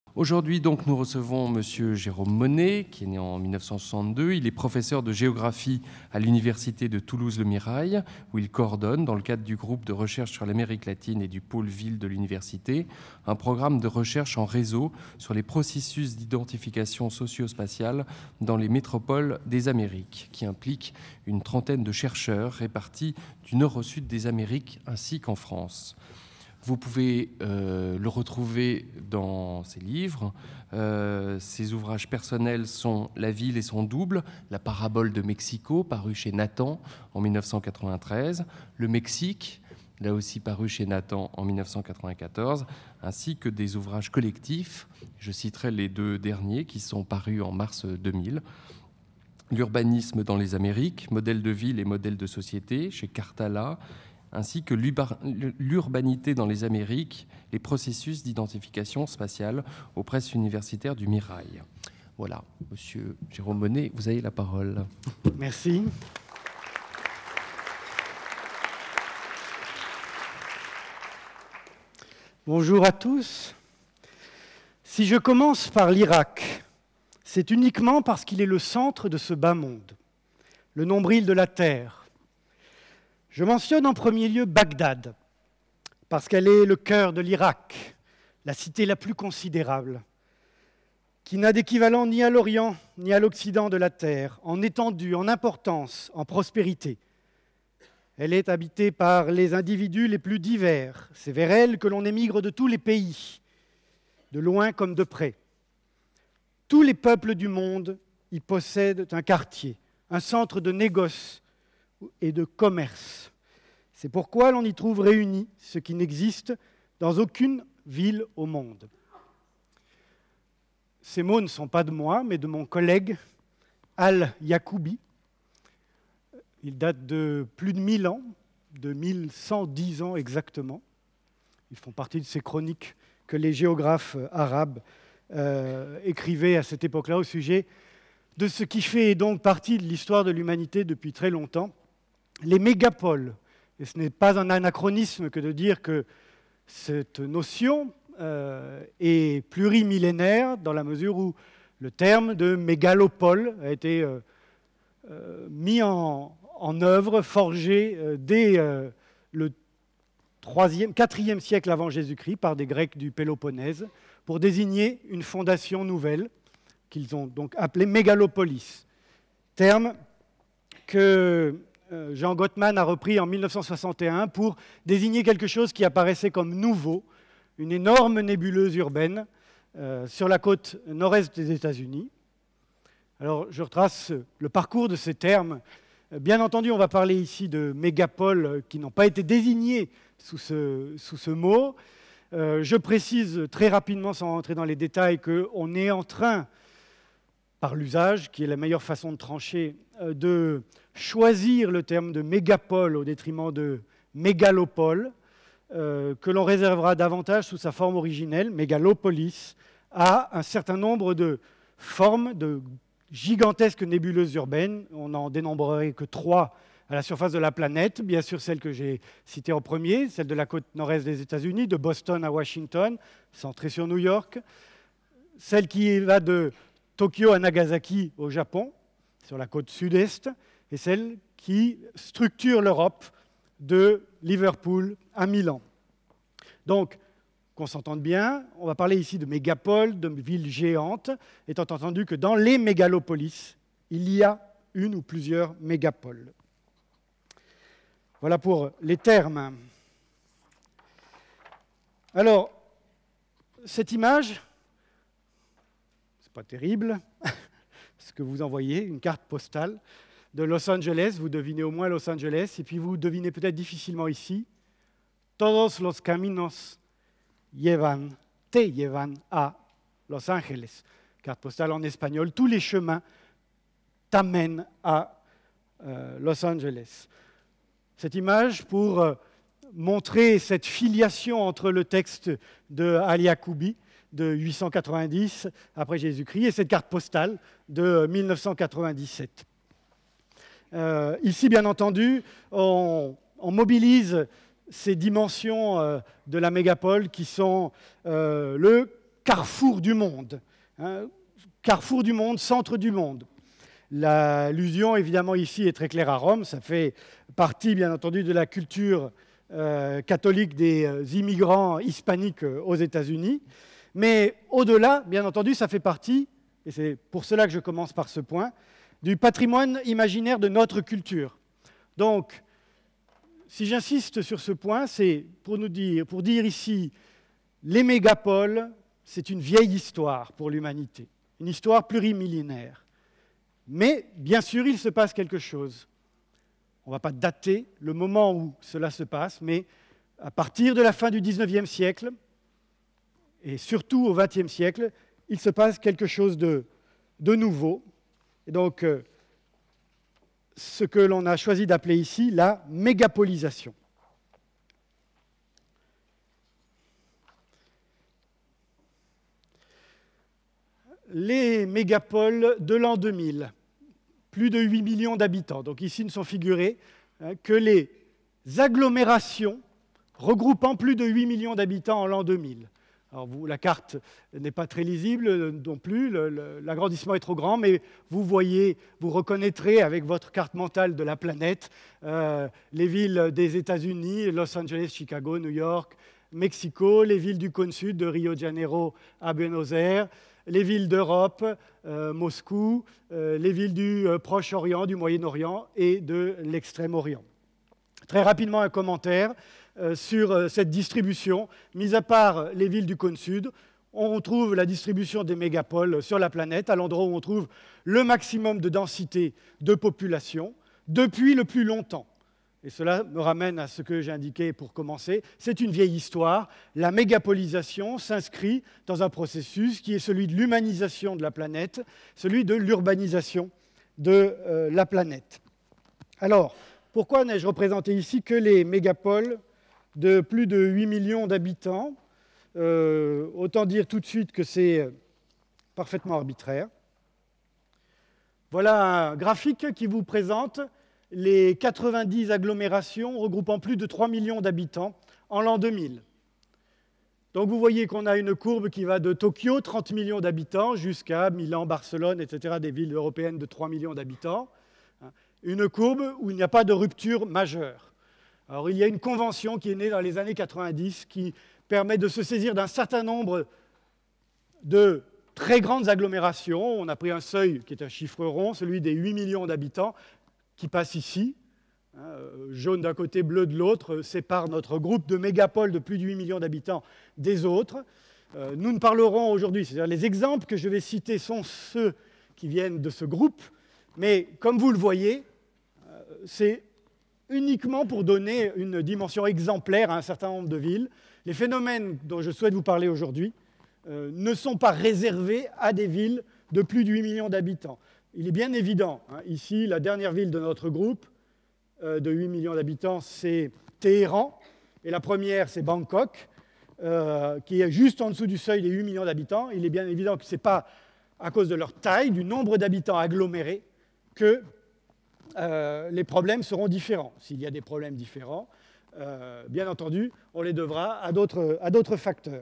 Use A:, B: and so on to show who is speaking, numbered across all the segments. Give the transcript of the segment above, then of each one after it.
A: Aujourd'hui, donc, nous recevons Monsieur Jérôme Monet, qui est né en 1962. Il est professeur de géographie à l'Université de Toulouse-Le Mirail, où il coordonne, dans le cadre du groupe de recherche sur l'Amérique latine et du pôle ville de l'université, un programme de recherche en réseau sur les processus d'identification socio-spatiale dans les métropoles des Amériques, qui implique une trentaine de chercheurs répartis du nord au sud des Amériques ainsi qu'en France. Vous pouvez le retrouver dans ses livres. Ses ouvrages personnels sont La ville et son double, La parabole de Mexico, paru chez Nathan en 1993, Le Mexique, là aussi paru chez Nathan en 1994, ainsi que des ouvrages collectifs. Je citerai les deux derniers qui sont parus en mars 2000. L'urbanisme dans les Amériques, modèle de ville et modèle de société, chez Cartala, ainsi que l'urbanité dans les Amériques, les processus d'identification spatiale aux presses universitaires du Mirail. Voilà, Monsieur Jérôme Monet, vous avez la parole.
B: Merci. Bonjour à tous. Si je commence par l'Irak, c'est uniquement parce qu'il est le centre de ce bas monde, le nombril de la Terre. Je mentionne en premier lieu Bagdad, parce qu'elle est le cœur de l'Irak, la cité la plus considérable, qui n'a d'équivalent ni à l'Orient ni à l'Occident de la Terre, en étendue, en importance, en prospérité. Elle est habitée par les individus les plus divers. C'est vers elle que l'on émigre de tous les pays, de loin comme de près. Tous les peuples du monde y possèdent un quartier, un centre de négoce et de commerce. C'est pourquoi l'on y trouve réunis ce qui n'existe dans aucune ville au monde. Ces mots ne sont pas de moi, mais de mon collègue Al-Yacoubi. Il date de plus de 1000 ans, de 1110 ans exactement. Ils font partie de ces chroniques que les géographes arabes écrivaient à cette époque-là au sujet de ce qui fait donc partie de l'histoire de l'humanité depuis très longtemps, les mégapoles. Et ce n'est pas un anachronisme que de dire que cette notion est plurimillénaire dans la mesure où le terme de mégalopole a été mis en œuvre, forgé dès le 4e siècle avant Jésus-Christ par des Grecs du Péloponnèse pour désigner une fondation nouvelle qu'ils ont donc appelée mégalopolis, terme que Jean Gottman a repris en 1961 pour désigner quelque chose qui apparaissait comme nouveau, une énorme nébuleuse urbaine sur la côte nord-est des États-Unis. Alors, je retrace le parcours de ces termes. Bien entendu, on va parler ici de mégapoles qui n'ont pas été désignés sous ce mot. Je précise très rapidement, sans rentrer dans les détails, qu'on est en train, par l'usage, qui est la meilleure façon de trancher, de choisir le terme de mégapole au détriment de mégalopole, que l'on réservera davantage sous sa forme originelle, mégalopolis, à un certain nombre de formes de gigantesques nébuleuses urbaines. On n'en dénombrerait que 3 à la surface de la planète. Bien sûr, celle que j'ai citée en premier, celle de la côte nord-est des États-Unis, de Boston à Washington, centrée sur New York. Celle qui va de Tokyo à Nagasaki au Japon, sur la côte sud-est, et celle qui structure l'Europe de Liverpool à Milan. Donc, qu'on s'entende bien, on va parler ici de mégapoles, de villes géantes, étant entendu que dans les mégalopolis, il y a une ou plusieurs mégapoles. Voilà pour les termes. Alors, cette image, c'est pas terrible, ce que vous envoyez, une carte postale de Los Angeles, vous devinez au moins Los Angeles, et puis vous devinez peut-être difficilement ici, todos los caminos te llevan a Los Angeles. Carte postale en espagnol, tous les chemins t'amènent à Los Angeles. Cette image pour montrer cette filiation entre le texte de Al-Yacoubi de 890 après Jésus-Christ et cette carte postale de 1997. Ici, bien entendu, on mobilise ces dimensions de la mégapole qui sont le carrefour du monde. Hein, carrefour du monde, centre du monde. L'allusion, évidemment, ici est très claire à Rome. Ça fait partie, bien entendu, de la culture catholique des immigrants hispaniques aux États-Unis. Mais au-delà, bien entendu, ça fait partie, et c'est pour cela que je commence par ce point, du patrimoine imaginaire de notre culture. Donc, si j'insiste sur ce point, c'est pour dire ici, les mégapoles, c'est une vieille histoire pour l'humanité, une histoire plurimillénaire. Mais, bien sûr, il se passe quelque chose. On ne va pas dater le moment où cela se passe, mais à partir de la fin du XIXe siècle, et surtout au XXe siècle, il se passe quelque chose de nouveau. Et donc, ce que l'on a choisi d'appeler ici la mégapolisation. Les mégapoles de l'an 2000, plus de 8 millions d'habitants. Donc ici ne sont figurés que les agglomérations regroupant plus de 8 millions d'habitants en l'an 2000. Alors la carte n'est pas très lisible non plus, l'agrandissement est trop grand, mais vous reconnaîtrez avec votre carte mentale de la planète les villes des États-Unis, Los Angeles, Chicago, New York, Mexico, les villes du cône sud de Rio de Janeiro à Buenos Aires, les villes d'Europe, Moscou, les villes du Proche-Orient, du Moyen-Orient et de l'Extrême-Orient. Très rapidement, un commentaire sur cette distribution. Mis à part les villes du cône sud, on trouve la distribution des mégapoles sur la planète, à l'endroit où on trouve le maximum de densité de population depuis le plus longtemps. Et cela me ramène à ce que j'ai indiqué pour commencer. C'est une vieille histoire. La mégapolisation s'inscrit dans un processus qui est celui de l'humanisation de la planète, celui de l'urbanisation de la planète. Alors, pourquoi n'ai-je représenté ici que les mégapoles de plus de 8 millions d'habitants? Autant dire tout de suite que c'est parfaitement arbitraire. Voilà un graphique qui vous présente les 90 agglomérations regroupant plus de 3 millions d'habitants en l'an 2000. Donc vous voyez qu'on a une courbe qui va de Tokyo, 30 millions d'habitants, jusqu'à Milan, Barcelone, etc., des villes européennes de 3 millions d'habitants. Une courbe où il n'y a pas de rupture majeure. Alors il y a une convention qui est née dans les années 90 qui permet de se saisir d'un certain nombre de très grandes agglomérations. On a pris un seuil qui est un chiffre rond, celui des 8 millions d'habitants, qui passe ici. Jaune d'un côté, bleu de l'autre, sépare notre groupe de mégapoles de plus de 8 millions d'habitants des autres. Nous ne parlerons aujourd'hui, c'est-à-dire les exemples que je vais citer sont ceux qui viennent de ce groupe, mais comme vous le voyez, c'est uniquement pour donner une dimension exemplaire à un certain nombre de villes. Les phénomènes dont je souhaite vous parler aujourd'hui ne sont pas réservés à des villes de plus de 8 millions d'habitants. Il est bien évident, ici, la dernière ville de notre groupe de 8 millions d'habitants, c'est Téhéran, et la première, c'est Bangkok, qui est juste en dessous du seuil des 8 millions d'habitants. Il est bien évident que ce n'est pas à cause de leur taille, du nombre d'habitants agglomérés, que les problèmes seront différents. S'il y a des problèmes différents, bien entendu, on les devra à d'autres facteurs.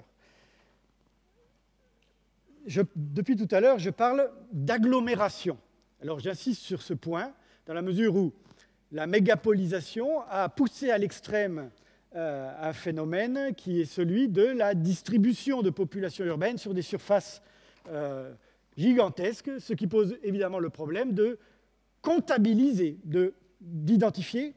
B: Depuis tout à l'heure, je parle d'agglomération. Alors j'insiste sur ce point, dans la mesure où la mégapolisation a poussé à l'extrême un phénomène qui est celui de la distribution de populations urbaines sur des surfaces gigantesques, ce qui pose évidemment le problème de comptabiliser, d'identifier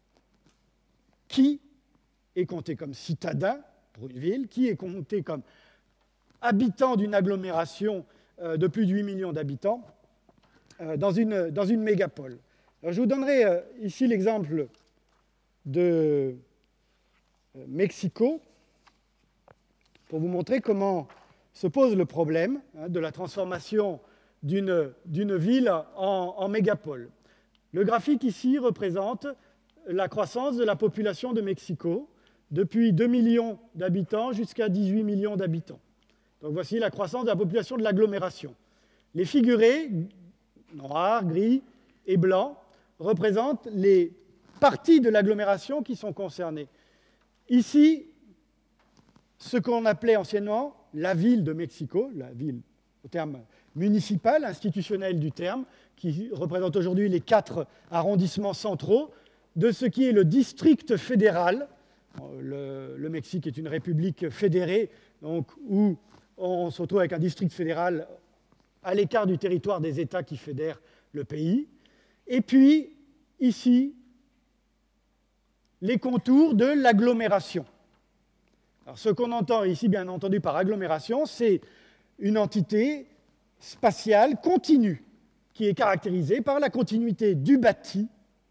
B: qui est compté comme citadin pour une ville, qui est compté comme habitant d'une agglomération de plus de 8 millions d'habitants dans une mégapole. Alors, je vous donnerai ici l'exemple de Mexico pour vous montrer comment se pose le problème de la transformation d'une ville en mégapole. Le graphique ici représente la croissance de la population de Mexico depuis 2 millions d'habitants jusqu'à 18 millions d'habitants. Donc voici la croissance de la population de l'agglomération. Les figurés, noirs, gris et blancs, représentent les parties de l'agglomération qui sont concernées. Ici, ce qu'on appelait anciennement la ville de Mexico, la ville au terme municipal, institutionnel du terme, qui représente aujourd'hui les 4 arrondissements centraux de ce qui est le district fédéral. Le Mexique est une république fédérée, donc, où on se retrouve avec un district fédéral à l'écart du territoire des États qui fédèrent le pays. Et puis, ici, les contours de l'agglomération. Alors, ce qu'on entend ici, bien entendu, par agglomération, c'est une entité spatiale continue qui est caractérisée par la continuité du bâti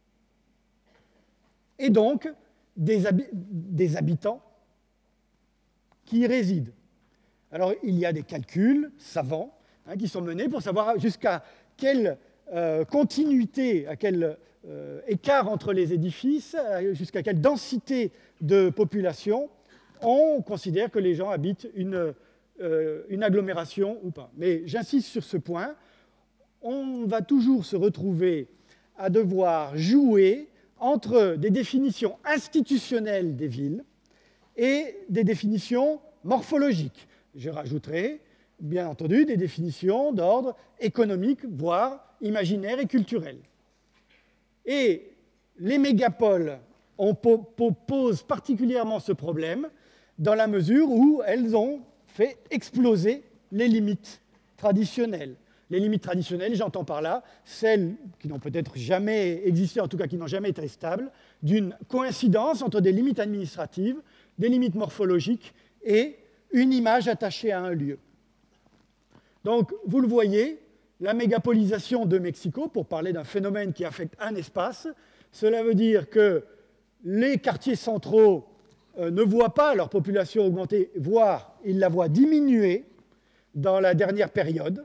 B: et donc des habitants qui y résident. Alors, il y a des calculs savants qui sont menés pour savoir jusqu'à quelle continuité, à quel écart entre les édifices, jusqu'à quelle densité de population on considère que les gens habitent une agglomération ou pas. Mais j'insiste sur ce point, on va toujours se retrouver à devoir jouer entre des définitions institutionnelles des villes et des définitions morphologiques. Je rajouterai, bien entendu, des définitions d'ordre économique, voire imaginaire et culturel. Et les mégapoles posent particulièrement ce problème dans la mesure où elles ont fait exploser les limites traditionnelles. Les limites traditionnelles, j'entends par là celles qui n'ont peut-être jamais existé, en tout cas qui n'ont jamais été stables, d'une coïncidence entre des limites administratives, des limites morphologiques et une image attachée à un lieu. Donc, vous le voyez, la mégapolisation de Mexico, pour parler d'un phénomène qui affecte un espace, cela veut dire que les quartiers centraux ne voient pas leur population augmenter, voire ils la voient diminuer dans la dernière période.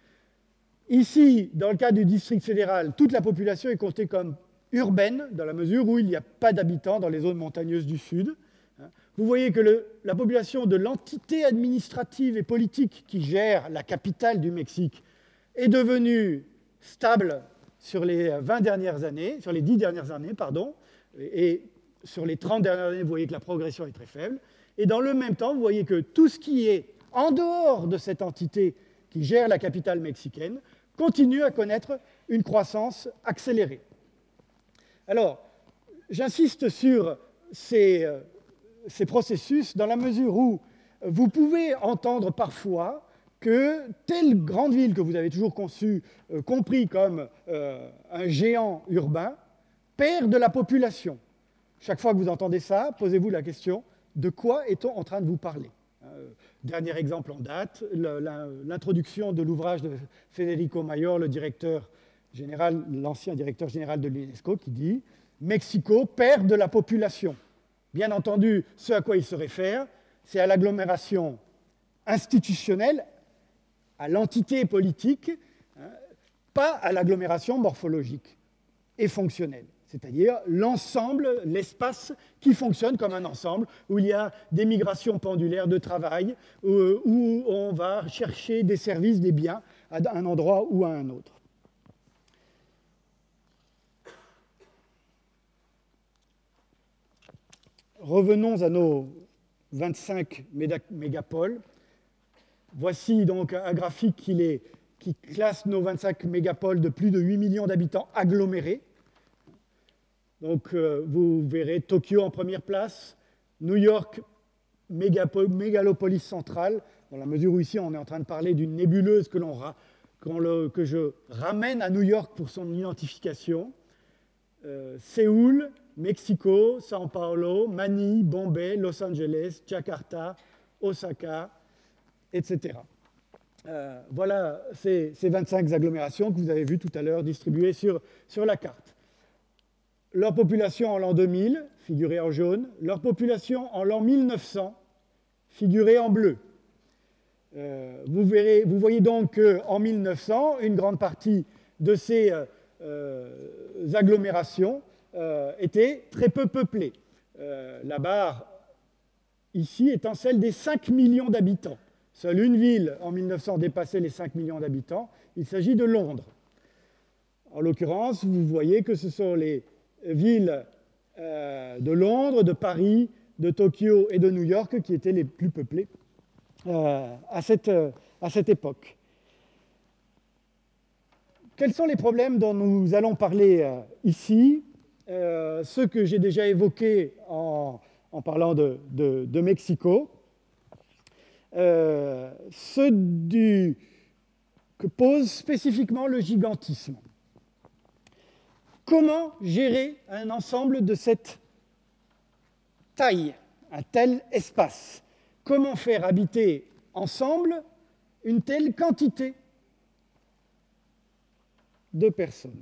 B: Ici, dans le cas du district fédéral, toute la population est comptée comme urbaine, dans la mesure où il n'y a pas d'habitants dans les zones montagneuses du sud. Vous voyez que la population de l'entité administrative et politique qui gère la capitale du Mexique est devenue stable sur les 20 dernières années, sur les 10 dernières années, pardon, et sur les 30 dernières années, vous voyez que la progression est très faible. Et dans le même temps, vous voyez que tout ce qui est en dehors de cette entité qui gère la capitale mexicaine continue à connaître une croissance accélérée. Alors, j'insiste sur ces processus dans la mesure où vous pouvez entendre parfois que telle grande ville que vous avez toujours compris comme un géant urbain perd de la population. Chaque fois que vous entendez ça, posez-vous la question, de quoi est-on en train de vous parler ? Dernier exemple en date, l'introduction de l'ouvrage de Federico Mayor, l'ancien directeur général de l'UNESCO, qui dit « Mexico perd de la population ». Bien entendu, ce à quoi il se réfère, c'est à l'agglomération institutionnelle, à l'entité politique, pas à l'agglomération morphologique et fonctionnelle. C'est-à-dire l'ensemble, l'espace qui fonctionne comme un ensemble, où il y a des migrations pendulaires de travail, où on va chercher des services, des biens à un endroit ou à un autre. Revenons à nos 25 mégapoles. Voici donc un graphique qui classe nos 25 mégapoles de plus de 8 millions d'habitants agglomérés. Donc, vous verrez Tokyo en première place, New York, mégalopolis centrale, dans la mesure où ici on est en train de parler d'une nébuleuse que je ramène à New York pour son identification, Séoul, Mexico, São Paulo, Manille, Bombay, Los Angeles, Jakarta, Osaka, etc. Voilà ces 25 agglomérations que vous avez vues tout à l'heure distribuées sur la carte. Leur population en l'an 2000, figurée en jaune, leur population en l'an 1900, figurée en bleu. Vous voyez donc qu'en 1900, une grande partie de ces agglomérations était très peu peuplée. La barre ici étant celle des 5 millions d'habitants. Seule une ville en 1900 dépassait les 5 millions d'habitants, il s'agit de Londres. En l'occurrence, vous voyez que ce sont les villes de Londres, de Paris, de Tokyo et de New York qui étaient les plus peuplées à cette époque. Quels sont les problèmes dont nous allons parler ici? Ceux que j'ai déjà évoqués en parlant de Mexico. Ceux que pose spécifiquement le gigantisme. Comment gérer un ensemble de cette taille, un tel espace? Comment faire habiter ensemble une telle quantité de personnes?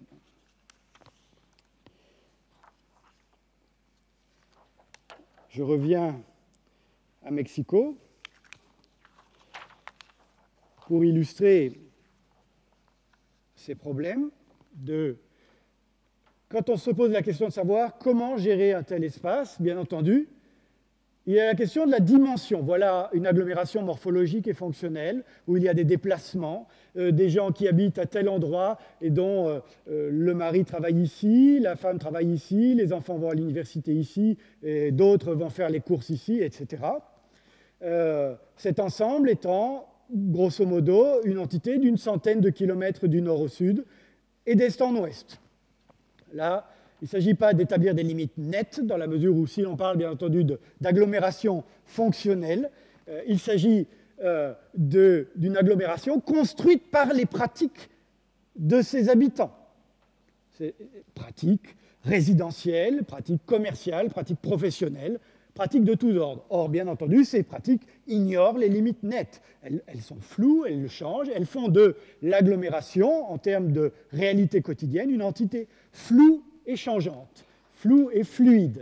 B: Je reviens à Mexico pour illustrer ces problèmes quand on se pose la question de savoir comment gérer un tel espace, bien entendu, il y a la question de la dimension. Voilà une agglomération morphologique et fonctionnelle où il y a des déplacements, des gens qui habitent à tel endroit et dont le mari travaille ici, la femme travaille ici, les enfants vont à l'université ici, et d'autres vont faire les courses ici, etc. Cet ensemble étant, grosso modo, une entité d'une centaine de kilomètres du nord au sud et d'est en ouest. Là, il ne s'agit pas d'établir des limites nettes, dans la mesure où, si l'on parle bien entendu d'agglomération fonctionnelle, il s'agit d'une agglomération construite par les pratiques de ses habitants. Pratiques résidentielles, pratiques commerciales, pratiques professionnelles, pratiques de tous ordres. Or, bien entendu, ces pratiques ignorent les limites nettes. Elles sont floues, elles changent, elles font de l'agglomération, en termes de réalité quotidienne, une entité floue et changeante, floue et fluide.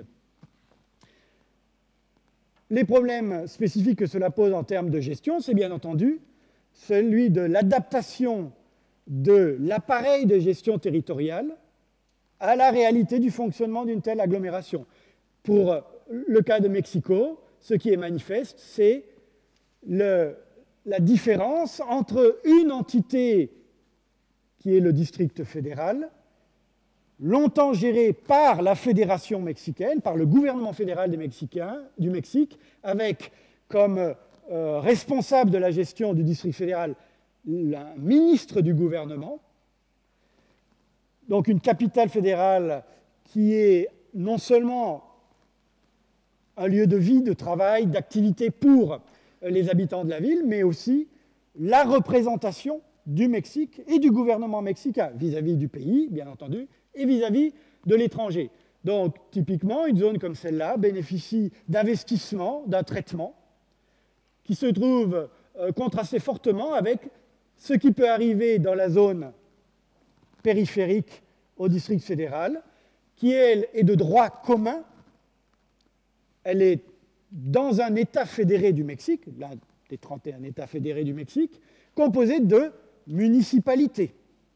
B: Les problèmes spécifiques que cela pose en termes de gestion, c'est bien entendu celui de l'adaptation de l'appareil de gestion territoriale à la réalité du fonctionnement d'une telle agglomération. Pour le cas de Mexico, ce qui est manifeste, c'est la différence entre une entité qui est le district fédéral, longtemps géré par la fédération mexicaine, par le gouvernement fédéral du Mexique, avec comme responsable de la gestion du district fédéral un ministre du gouvernement, donc une capitale fédérale qui est non seulement un lieu de vie, de travail, d'activité pour les habitants de la ville, mais aussi la représentation du Mexique et du gouvernement mexicain vis-à-vis du pays, bien entendu, et vis-à-vis de l'étranger. Donc, typiquement, une zone comme celle-là bénéficie d'investissements, d'un traitement qui se trouve contrasté fortement avec ce qui peut arriver dans la zone périphérique au district fédéral, qui, elle, est de droit commun. Elle est dans un État fédéré du Mexique, l'un des 31 États fédérés du Mexique, composé de municipalités.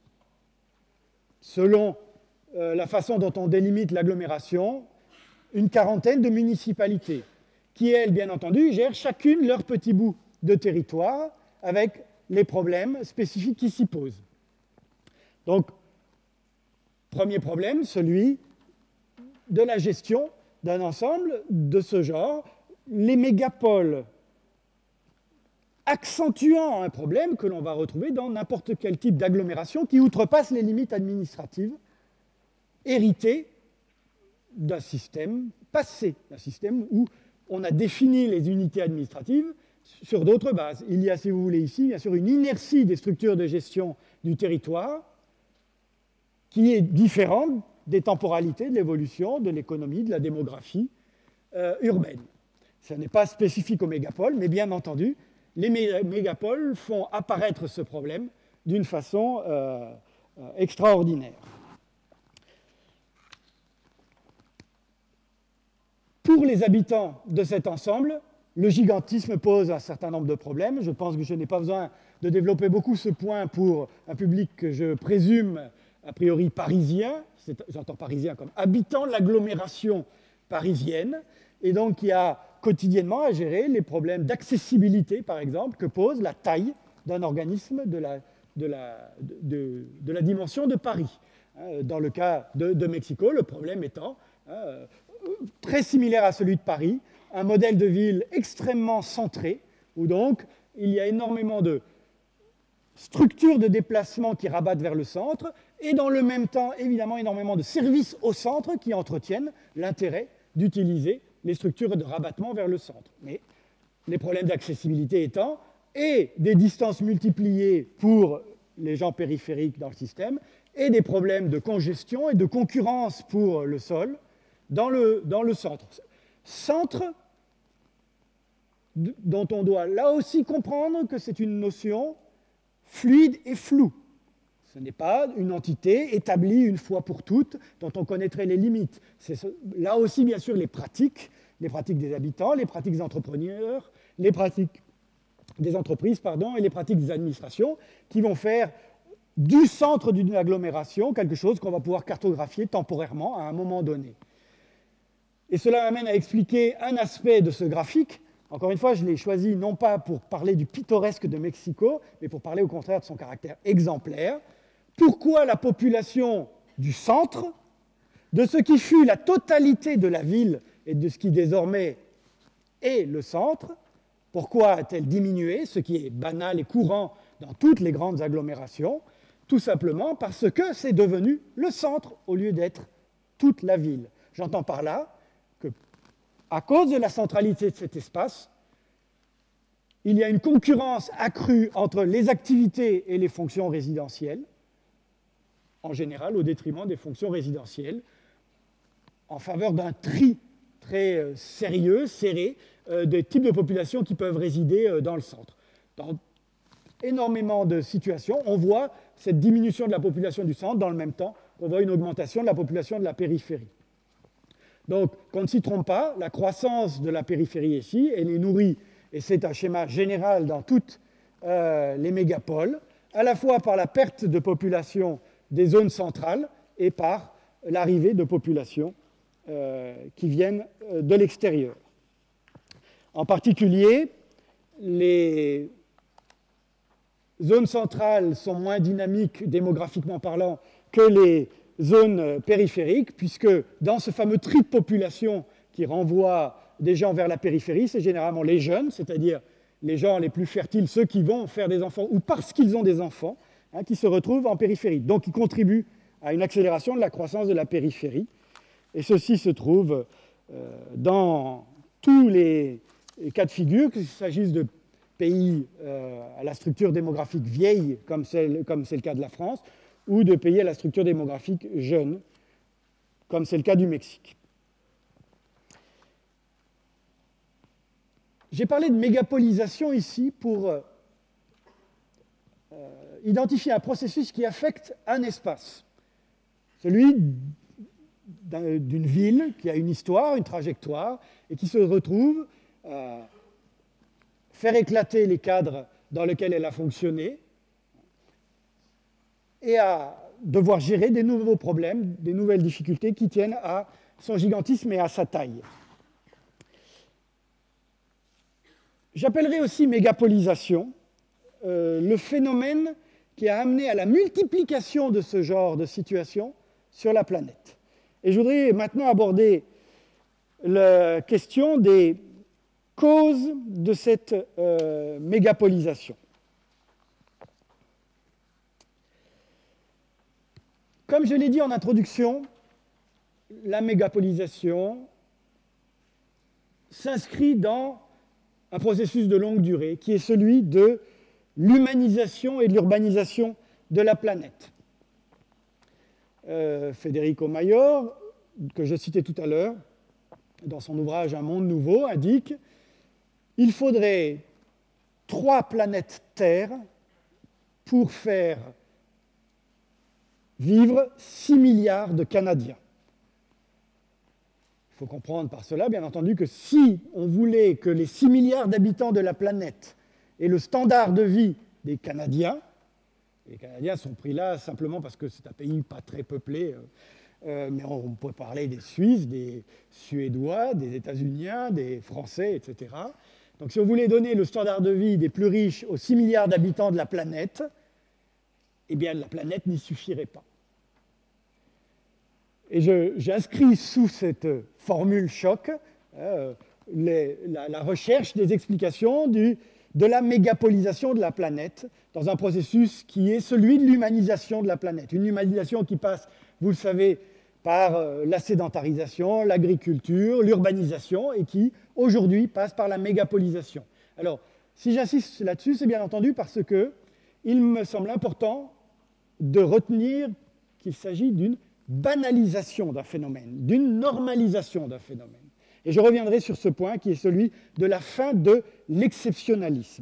B: Selon la façon dont on délimite l'agglomération, une quarantaine de municipalités, qui, elles, bien entendu, gèrent chacune leur petit bout de territoire avec les problèmes spécifiques qui s'y posent. Donc, premier problème, celui de la gestion d'un ensemble de ce genre, les mégapoles accentuant un problème que l'on va retrouver dans n'importe quel type d'agglomération qui outrepasse les limites administratives héritées d'un système passé, d'un système où on a défini les unités administratives sur d'autres bases. Il y a, si vous voulez, ici, bien sûr, une inertie des structures de gestion du territoire qui est différente des temporalités, de l'évolution, de l'économie, de la démographie urbaine. Ce n'est pas spécifique aux mégapoles, mais bien entendu, les mégapoles font apparaître ce problème d'une façon extraordinaire. Pour les habitants de cet ensemble, le gigantisme pose un certain nombre de problèmes. Je pense que je n'ai pas besoin de développer beaucoup ce point pour un public que je présume a priori parisien, j'entends parisien comme habitant de l'agglomération parisienne, et donc il y a quotidiennement à gérer les problèmes d'accessibilité, par exemple, que pose la taille d'un organisme de la dimension de Paris. Dans le cas de Mexico, le problème étant très similaire à celui de Paris, un modèle de ville extrêmement centré, où donc il y a énormément de structures de déplacement qui rabattent vers le centre, et dans le même temps, évidemment, énormément de services au centre qui entretiennent l'intérêt d'utiliser les structures de rabattement vers le centre. Mais les problèmes d'accessibilité étant, et des distances multipliées pour les gens périphériques dans le système, et des problèmes de congestion et de concurrence pour le sol dans le centre. Centre dont on doit là aussi comprendre que c'est une notion fluide et floue. Ce n'est pas une entité établie une fois pour toutes dont on connaîtrait les limites. C'est là aussi, bien sûr, les pratiques des habitants, les pratiques des entrepreneurs, les pratiques des entreprises, et les pratiques des administrations qui vont faire du centre d'une agglomération quelque chose qu'on va pouvoir cartographier temporairement à un moment donné. Et cela m'amène à expliquer un aspect de ce graphique. Encore une fois, je l'ai choisi non pas pour parler du pittoresque de Mexico, mais pour parler au contraire de son caractère exemplaire. Pourquoi la population du centre, de ce qui fut la totalité de la ville et de ce qui désormais est le centre, pourquoi a-t-elle diminué, ce qui est banal et courant dans toutes les grandes agglomérations? Tout simplement parce que c'est devenu le centre au lieu d'être toute la ville. J'entends par là que, à cause de la centralité de cet espace, il y a une concurrence accrue entre les activités et les fonctions résidentielles, en général au détriment des fonctions résidentielles, en faveur d'un tri très sérieux, serré, des types de populations qui peuvent résider dans le centre. Dans énormément de situations, on voit cette diminution de la population du centre dans le même temps qu'on voit une augmentation de la population de la périphérie. Donc, qu'on ne s'y trompe pas, la croissance de la périphérie ici, elle est nourrie, et c'est un schéma général dans toutes les mégapoles, à la fois par la perte de population des zones centrales et par l'arrivée de populations qui viennent de l'extérieur. En particulier, les zones centrales sont moins dynamiques démographiquement parlant que les zones périphériques, puisque dans ce fameux tri de population qui renvoie des gens vers la périphérie, c'est généralement les jeunes, c'est-à-dire les gens les plus fertiles, ceux qui vont faire des enfants ou parce qu'ils ont des enfants, qui se retrouvent en périphérie. Donc, ils contribuent à une accélération de la croissance de la périphérie. Et ceci se trouve dans tous les cas de figure, qu'il s'agisse de pays à la structure démographique vieille, comme c'est le cas de la France, ou de pays à la structure démographique jeune, comme c'est le cas du Mexique. J'ai parlé de mégapolisation ici pour identifier un processus qui affecte un espace, celui d'une ville qui a une histoire, une trajectoire, et qui se retrouve à faire éclater les cadres dans lesquels elle a fonctionné et à devoir gérer des nouveaux problèmes, des nouvelles difficultés qui tiennent à son gigantisme et à sa taille. J'appellerai aussi mégapolisation le phénomène qui a amené à la multiplication de ce genre de situation sur la planète. Et je voudrais maintenant aborder la question des causes de cette mégapolisation. Comme je l'ai dit en introduction, la mégapolisation s'inscrit dans un processus de longue durée qui est celui de l'humanisation et de l'urbanisation de la planète. Federico Mayor, que je citais tout à l'heure, dans son ouvrage Un monde nouveau, indique qu'il faudrait 3 planètes Terre pour faire vivre 6 milliards de Canadiens. Il faut comprendre par cela, bien entendu, que si on voulait que les 6 milliards d'habitants de la planète aient le standard de vie des Canadiens, les Canadiens sont pris là simplement parce que c'est un pays pas très peuplé, mais on pourrait parler des Suisses, des Suédois, des États-Uniens, des Français, etc. Donc si on voulait donner le standard de vie des plus riches aux 6 milliards d'habitants de la planète, eh bien la planète n'y suffirait pas. Et j'inscris sous cette formule choc la recherche des explications du
C: de la mégapolisation de la planète, dans un processus qui est celui de l'humanisation de la planète. Une humanisation qui passe, vous le savez, par la sédentarisation, l'agriculture, l'urbanisation, et qui, aujourd'hui, passe par la mégapolisation. Alors, si j'insiste là-dessus, c'est bien entendu parce que il me semble important de retenir qu'il s'agit d'une banalisation d'un phénomène, d'une normalisation d'un phénomène. Et je reviendrai sur ce point qui est celui de la fin de l'exceptionnalisme.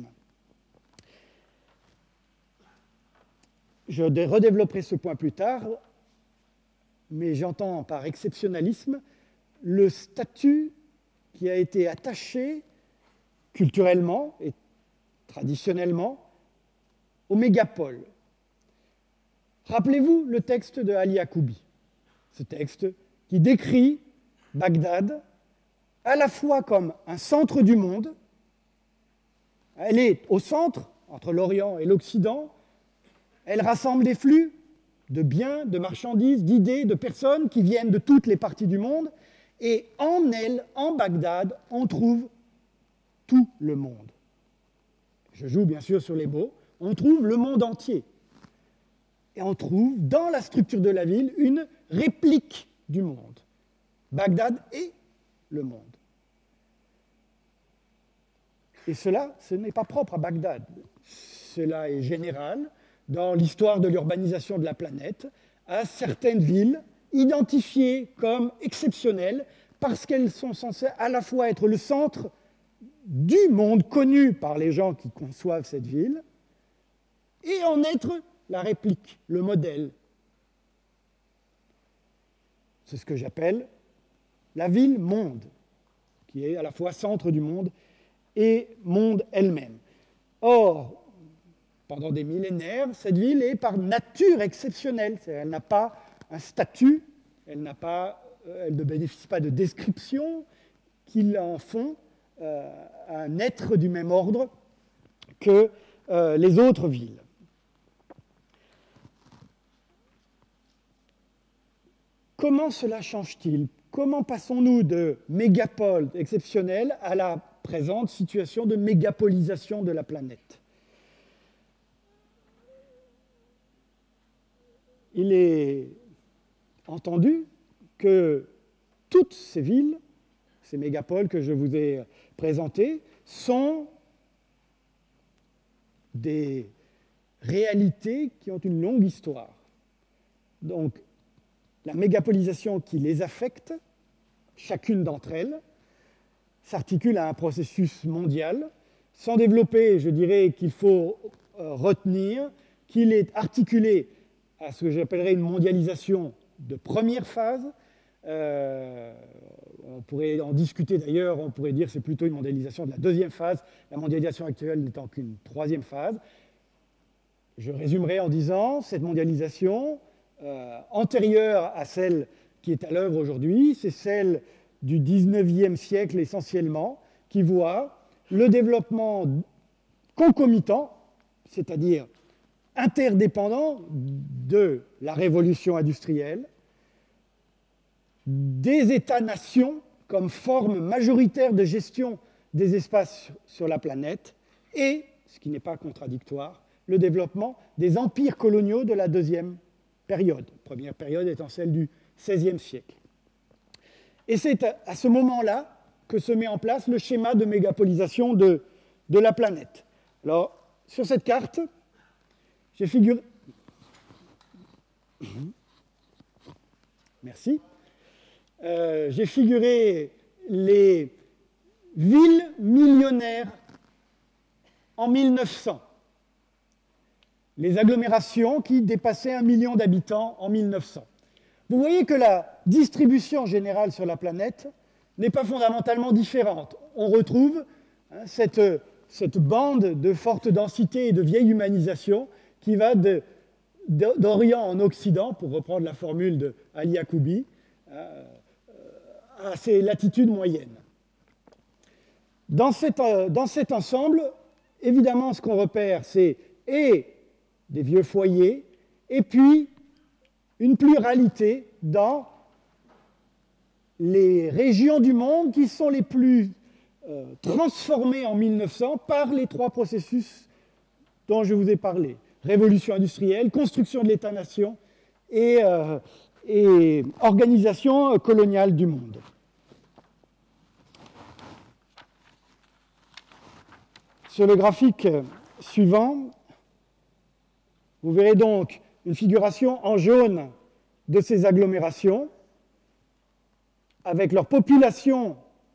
C: Je redévelopperai ce point plus tard, mais j'entends par exceptionnalisme le statut qui a été attaché culturellement et traditionnellement aux mégapoles. Rappelez-vous le texte de Ali Yacoubi, ce texte qui décrit Bagdad à la fois comme un centre du monde, elle est au centre, entre l'Orient et l'Occident, elle rassemble des flux de biens, de marchandises, d'idées, de personnes qui viennent de toutes les parties du monde, et en elle, en Bagdad, on trouve tout le monde. Je joue bien sûr sur les mots, on trouve le monde entier. Et on trouve dans la structure de la ville une réplique du monde. Bagdad est le monde. Et cela, ce n'est pas propre à Bagdad. Cela est général dans l'histoire de l'urbanisation de la planète, à certaines villes identifiées comme exceptionnelles parce qu'elles sont censées à la fois être le centre du monde connu par les gens qui conçoivent cette ville et en être la réplique, le modèle. C'est ce que j'appelle la ville-monde, qui est à la fois centre du monde et monde elle-même. Or, pendant des millénaires, cette ville est par nature exceptionnelle. Elle n'a pas un statut, elle ne bénéficie pas de descriptions qui en font un être du même ordre que les autres villes. Comment cela change-t-il? Comment passons-nous de mégapole exceptionnelle à la présente situation de mégapolisation de la planète? Il est entendu que toutes ces villes, ces mégapoles que je vous ai présentées, sont des réalités qui ont une longue histoire. Donc, la mégapolisation qui les affecte, chacune d'entre elles, s'articule à un processus mondial. Sans développer, je dirais qu'il faut retenir qu'il est articulé à ce que j'appellerais une mondialisation de première phase. On pourrait en discuter d'ailleurs, on pourrait dire que c'est plutôt une mondialisation de la deuxième phase, la mondialisation actuelle n'étant qu'une troisième phase. Je résumerai en disant, cette mondialisation antérieure à celle qui est à l'œuvre aujourd'hui, c'est celle du XIXe siècle essentiellement, qui voit le développement concomitant, c'est-à-dire interdépendant de la révolution industrielle, des États-nations comme forme majoritaire de gestion des espaces sur la planète et, ce qui n'est pas contradictoire, le développement des empires coloniaux de la deuxième période, première période étant celle du XVIe siècle. Et c'est à ce moment-là que se met en place le schéma de mégapolisation de la planète. Alors, sur cette carte, j'ai figuré... Merci. J'ai figuré les villes millionnaires en 1900. Les agglomérations qui dépassaient 1 million d'habitants en 1900. Vous voyez que la distribution générale sur la planète n'est pas fondamentalement différente. On retrouve cette bande de forte densité et de vieille humanisation qui va d'Orient en Occident, pour reprendre la formule de Ali Yacoubi, à ces latitudes moyennes. Dans cet ensemble, évidemment, ce qu'on repère, c'est des vieux foyers, et puis une pluralité dans les régions du monde qui sont les plus transformés en 1900 par les 3 processus dont je vous ai parlé. Révolution industrielle, construction de l'État-nation et organisation coloniale du monde. Sur le graphique suivant, vous verrez donc une figuration en jaune de ces agglomérations avec leur population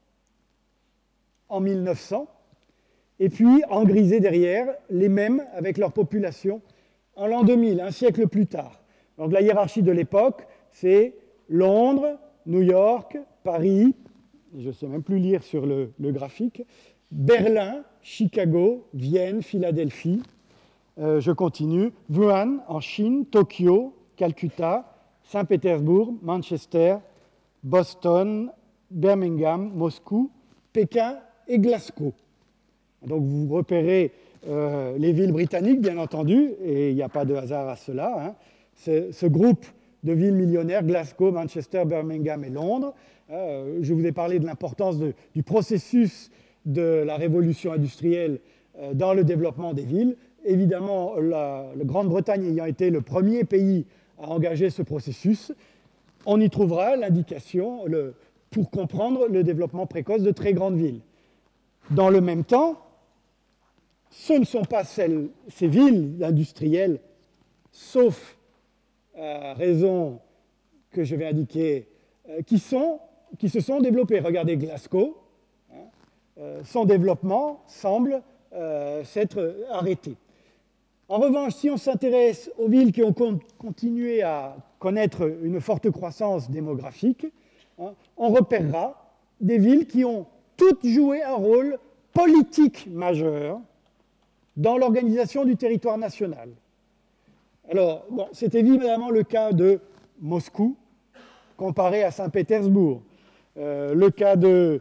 C: en 1900 et puis en grisé derrière, les mêmes avec leur population en l'an 2000, un siècle plus tard. Donc la hiérarchie de l'époque, c'est Londres, New York, Paris, je ne sais même plus lire sur le graphique, Berlin, Chicago, Vienne, Philadelphie, je continue, Wuhan en Chine, Tokyo, Calcutta, Saint-Pétersbourg, Manchester, Boston, Birmingham, Moscou, Pékin et Glasgow. Donc vous repérez les villes britanniques, bien entendu, et il n'y a pas de hasard à cela. Hein. Ce groupe de villes millionnaires, Glasgow, Manchester, Birmingham et Londres. Je vous ai parlé de l'importance du processus de la révolution industrielle dans le développement des villes. Évidemment, la Grande-Bretagne ayant été le premier pays à engager ce processus, on y trouvera l'indication pour comprendre le développement précoce de très grandes villes. Dans le même temps, ce ne sont pas ces villes industrielles, sauf raison que je vais indiquer, qui se sont développées. Regardez Glasgow, son développement semble s'être arrêté. En revanche, si on s'intéresse aux villes qui ont continué à connaître une forte croissance démographique, on repérera des villes qui ont toutes joué un rôle politique majeur dans l'organisation du territoire national. Alors, bon, c'est évidemment le cas de Moscou, comparé à Saint-Pétersbourg, le cas de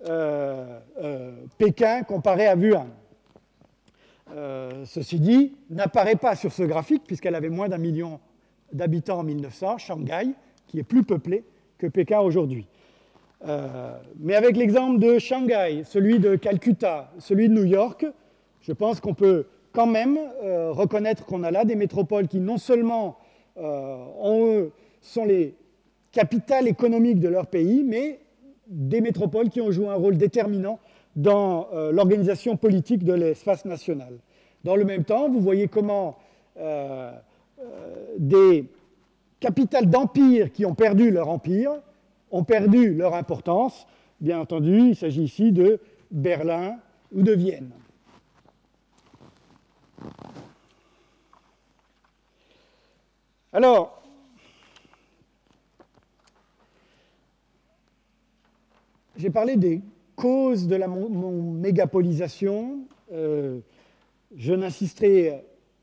C: Pékin, comparé à Wuhan. Ceci dit, n'apparaît pas sur ce graphique, puisqu'elle avait moins d'1 million d'habitants en 1900, Shanghai, qui est plus peuplée que Pékin aujourd'hui. Mais avec l'exemple de Shanghai, celui de Calcutta, celui de New York, je pense qu'on peut quand même reconnaître qu'on a là des métropoles qui non seulement sont les capitales économiques de leur pays, mais des métropoles qui ont joué un rôle déterminant dans l'organisation politique de l'espace national. Dans le même temps, vous voyez comment des capitales d'empires qui ont perdu leur empire ont perdu leur importance. Bien entendu, il s'agit ici de Berlin ou de Vienne. Alors, j'ai parlé des causes de la mégapolisation. Je n'insisterai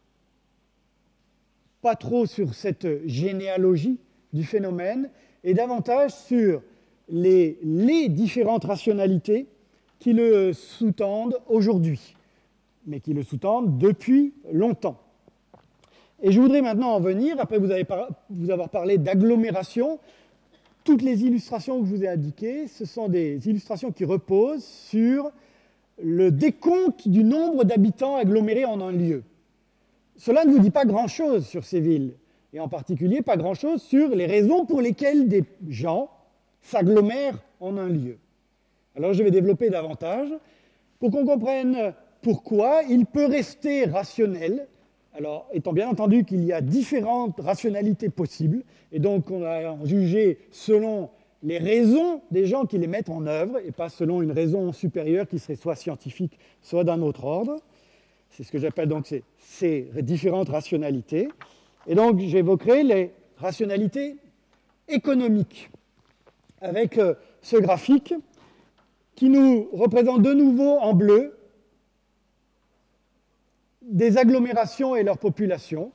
C: pas trop sur cette généalogie du phénomène et davantage sur les différentes rationalités qui le sous-tendent aujourd'hui, mais qui le sous-tendent depuis longtemps. Et je voudrais maintenant en venir, après vous avoir parlé d'agglomération. Toutes les illustrations que je vous ai indiquées, ce sont des illustrations qui reposent sur le décompte du nombre d'habitants agglomérés en un lieu. Cela ne vous dit pas grand-chose sur ces villes, et en particulier pas grand-chose sur les raisons pour lesquelles des gens s'agglomèrent en un lieu. Alors je vais développer davantage pour qu'on comprenne pourquoi il peut rester rationnel. Alors, étant bien entendu qu'il y a différentes rationalités possibles, et donc on a jugé selon les raisons des gens qui les mettent en œuvre, et pas selon une raison supérieure qui serait soit scientifique, soit d'un autre ordre. C'est ce que j'appelle donc ces différentes rationalités. Et donc j'évoquerai les rationalités économiques, avec ce graphique qui nous représente de nouveau en bleu des agglomérations et leur population.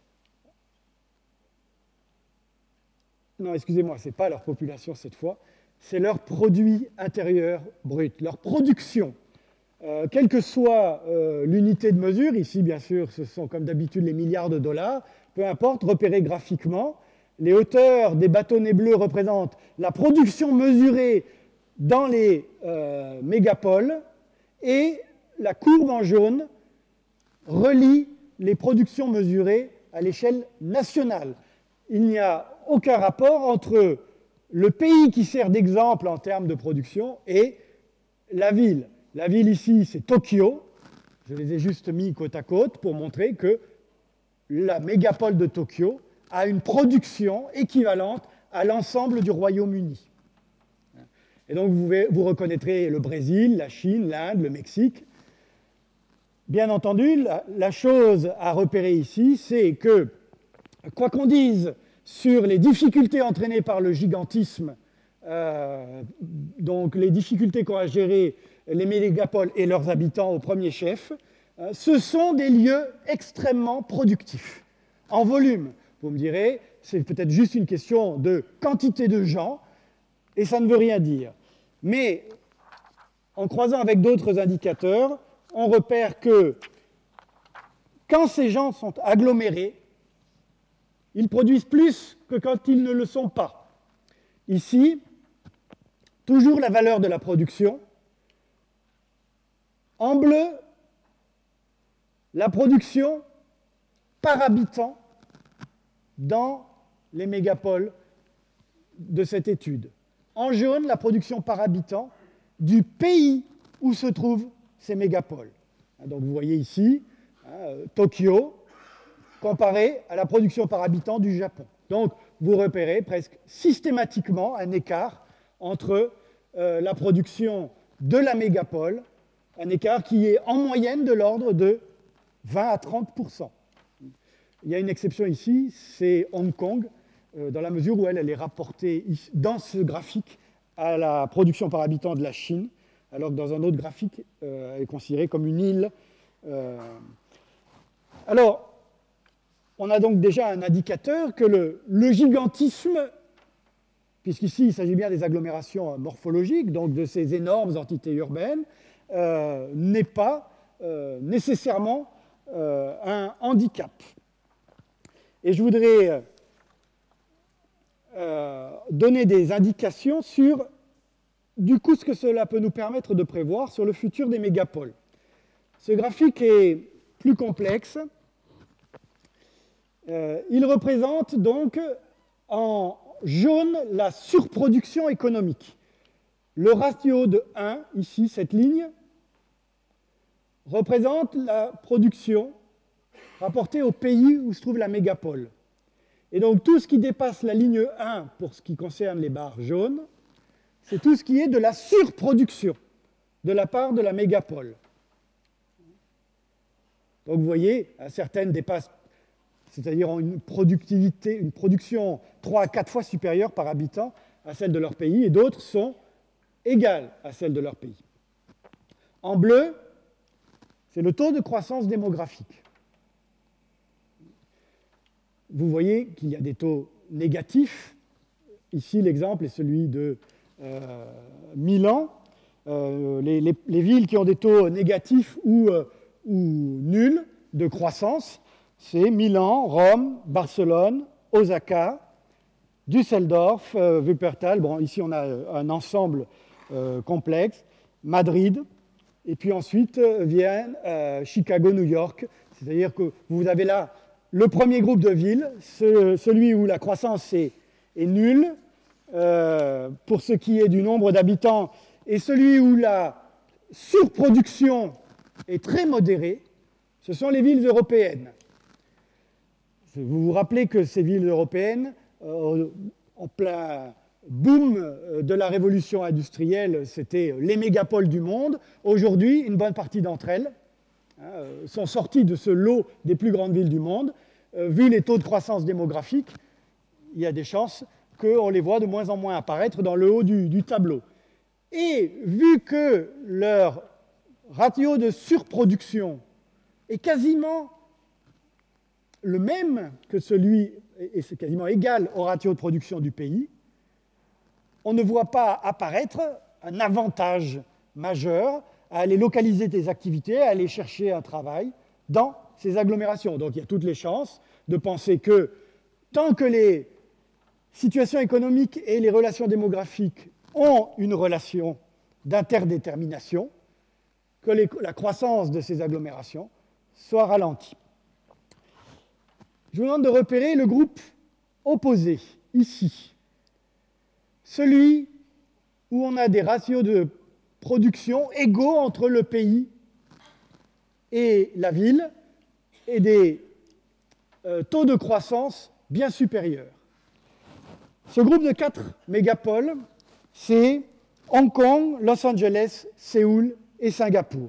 C: Non, excusez-moi, ce n'est pas leur population cette fois, c'est leur produit intérieur brut, leur production. Quelle que soit l'unité de mesure, ici bien sûr ce sont comme d'habitude les milliards de dollars, peu importe, repérés graphiquement, les hauteurs des bâtonnets bleus représentent la production mesurée dans les mégapoles, et la courbe en jaune relie les productions mesurées à l'échelle nationale. Il n'y a aucun rapport entre le pays qui sert d'exemple en termes de production et la ville. La ville ici, c'est Tokyo. Je les ai juste mis côte à côte pour montrer que la mégapole de Tokyo a une production équivalente à l'ensemble du Royaume-Uni. Et donc vous reconnaîtrez le Brésil, la Chine, l'Inde, le Mexique. Bien entendu, la chose à repérer ici, c'est que, quoi qu'on dise sur les difficultés entraînées par le gigantisme, donc les difficultés qu'ont à gérer les mégapoles et leurs habitants au premier chef, ce sont des lieux extrêmement productifs. En volume, vous me direz, c'est peut-être juste une question de quantité de gens, et ça ne veut rien dire. Mais en croisant avec d'autres indicateurs, on repère que quand ces gens sont agglomérés, ils produisent plus que quand ils ne le sont pas. Ici, toujours la valeur de la production. En bleu, la production par habitant dans les mégapoles de cette étude. En jaune, la production par habitant du pays où se trouvent ces mégapoles. Donc vous voyez ici, Tokyo, comparé à la production par habitant du Japon. Donc vous repérez presque systématiquement un écart entre la production de la mégapole, un écart qui est en moyenne de l'ordre de 20 à 30%. Il y a une exception ici, c'est Hong Kong, dans la mesure où elle est rapportée dans ce graphique à la production par habitant de la Chine, alors que dans un autre graphique, elle est considérée comme une île. Alors, on a donc déjà un indicateur que le gigantisme, puisqu'ici il s'agit bien des agglomérations morphologiques, donc de ces énormes entités urbaines, n'est pas nécessairement un handicap. Et je voudrais donner des indications sur, du coup, ce que cela peut nous permettre de prévoir sur le futur des mégapoles. Ce graphique est plus complexe. Il représente donc en jaune la surproduction économique. Le ratio de 1, ici, cette ligne, représente la production rapportée au pays où se trouve la mégapole. Et donc tout ce qui dépasse la ligne 1 pour ce qui concerne les barres jaunes, c'est tout ce qui est de la surproduction de la part de la mégapole. Donc vous voyez, certaines dépassent, c'est-à-dire une productivité, une production 3 à 4 fois supérieure par habitant à celle de leur pays, et d'autres sont égales à celle de leur pays. En bleu, c'est le taux de croissance démographique. Vous voyez qu'il y a des taux négatifs. Ici, l'exemple est celui de Milan. Les villes qui ont des taux négatifs ou nuls de croissance, c'est Milan, Rome, Barcelone, Osaka, Düsseldorf, Wuppertal. Bon, ici, on a un ensemble complexe. Madrid, et puis ensuite Vienne, Chicago, New York. C'est-à-dire que vous avez là le premier groupe de villes, celui où la croissance est nulle pour ce qui est du nombre d'habitants, et celui où la surproduction est très modérée, ce sont les villes européennes. Vous vous rappelez que ces villes européennes, en plein boom de la révolution industrielle, c'était les mégapoles du monde. Aujourd'hui, une bonne partie d'entre elles sont sorties de ce lot des plus grandes villes du monde. Vu les taux de croissance démographique, il y a des chances qu'on les voit de moins en moins apparaître dans le haut du tableau. Et vu que leur ratio de surproduction est quasiment le même que celui, et c'est quasiment égal au ratio de production du pays, on ne voit pas apparaître un avantage majeur à aller localiser des activités, à aller chercher un travail dans ces agglomérations. Donc il y a toutes les chances de penser que tant que les situations économiques et les relations démographiques ont une relation d'interdétermination, que la croissance de ces agglomérations soit ralentie. Je vous demande de repérer le groupe opposé, ici. Celui où on a des ratios de production égaux entre le pays et la ville, et des taux de croissance bien supérieurs. Ce groupe de 4 mégapoles, c'est Hong Kong, Los Angeles, Séoul et Singapour.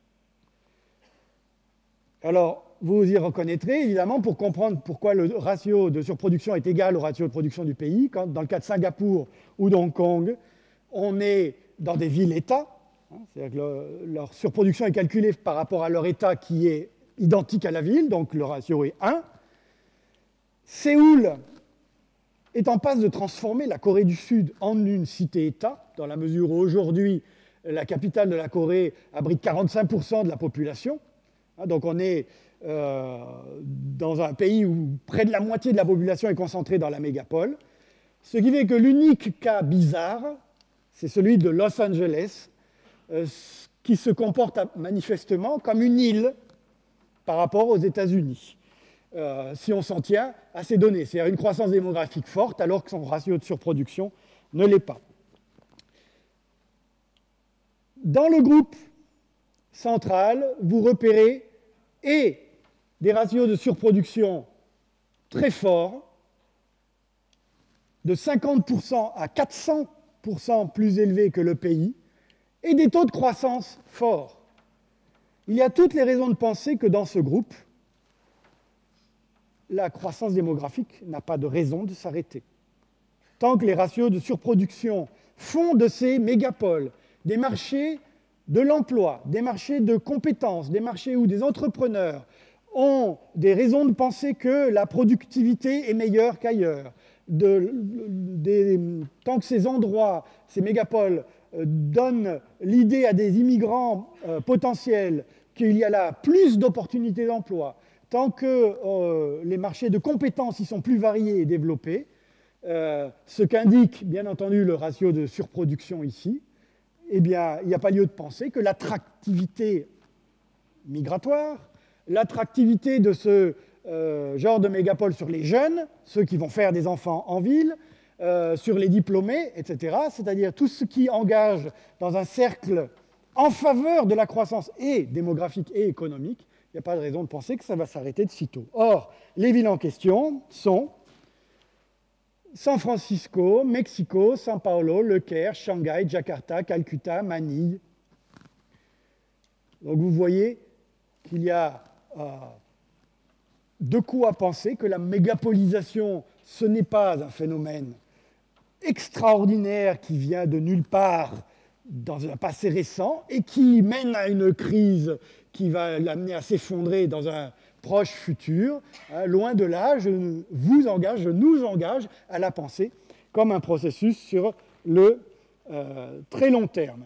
C: Alors, vous y reconnaîtrez, évidemment, pour comprendre pourquoi le ratio de surproduction est égal au ratio de production du pays, quand dans le cas de Singapour ou de Hong Kong, on est dans des villes-États, c'est-à-dire que leur surproduction est calculée par rapport à leur État qui est identique à la ville, donc le ratio est 1. Séoul est en passe de transformer la Corée du Sud en une cité-État, dans la mesure où aujourd'hui, la capitale de la Corée abrite 45% de la population. Donc on est dans un pays où près de la moitié de la population est concentrée dans la mégapole. Ce qui fait que l'unique cas bizarre, c'est celui de Los Angeles, qui se comporte manifestement comme une île par rapport aux États-Unis, si on s'en tient à ces données. C'est-à-dire une croissance démographique forte alors que son ratio de surproduction ne l'est pas. Dans le groupe central, vous repérez et des ratios de surproduction très forts, de 50% à 400% plus élevés que le pays, et des taux de croissance forts. Il y a toutes les raisons de penser que dans ce groupe, la croissance démographique n'a pas de raison de s'arrêter. Tant que les ratios de surproduction font de ces mégapoles des marchés de l'emploi, des marchés de compétences, des marchés où des entrepreneurs ont des raisons de penser que la productivité est meilleure qu'ailleurs, tant que ces endroits, ces mégapoles, donnent l'idée à des immigrants potentiels qu'il y a là plus d'opportunités d'emploi, tant que les marchés de compétences y sont plus variés et développés, ce qu'indique bien entendu le ratio de surproduction ici, eh bien, il n'y a pas lieu de penser que l'attractivité migratoire, l'attractivité de ce genre de mégapole sur les jeunes, ceux qui vont faire des enfants en ville, sur les diplômés, etc., c'est-à-dire tout ce qui engage dans un cercle en faveur de la croissance et démographique et économique, il n'y a pas de raison de penser que ça va s'arrêter de sitôt. Or, les villes en question sont San Francisco, Mexico, São Paulo, Le Caire, Shanghai, Jakarta, Calcutta, Manille. Donc vous voyez qu'il y a de quoi penser que la mégapolisation, ce n'est pas un phénomène extraordinaire qui vient de nulle part dans un passé récent et qui mène à une crise qui va l'amener à s'effondrer dans un proche futur. Loin de là, je nous engage à la penser comme un processus sur le très long terme.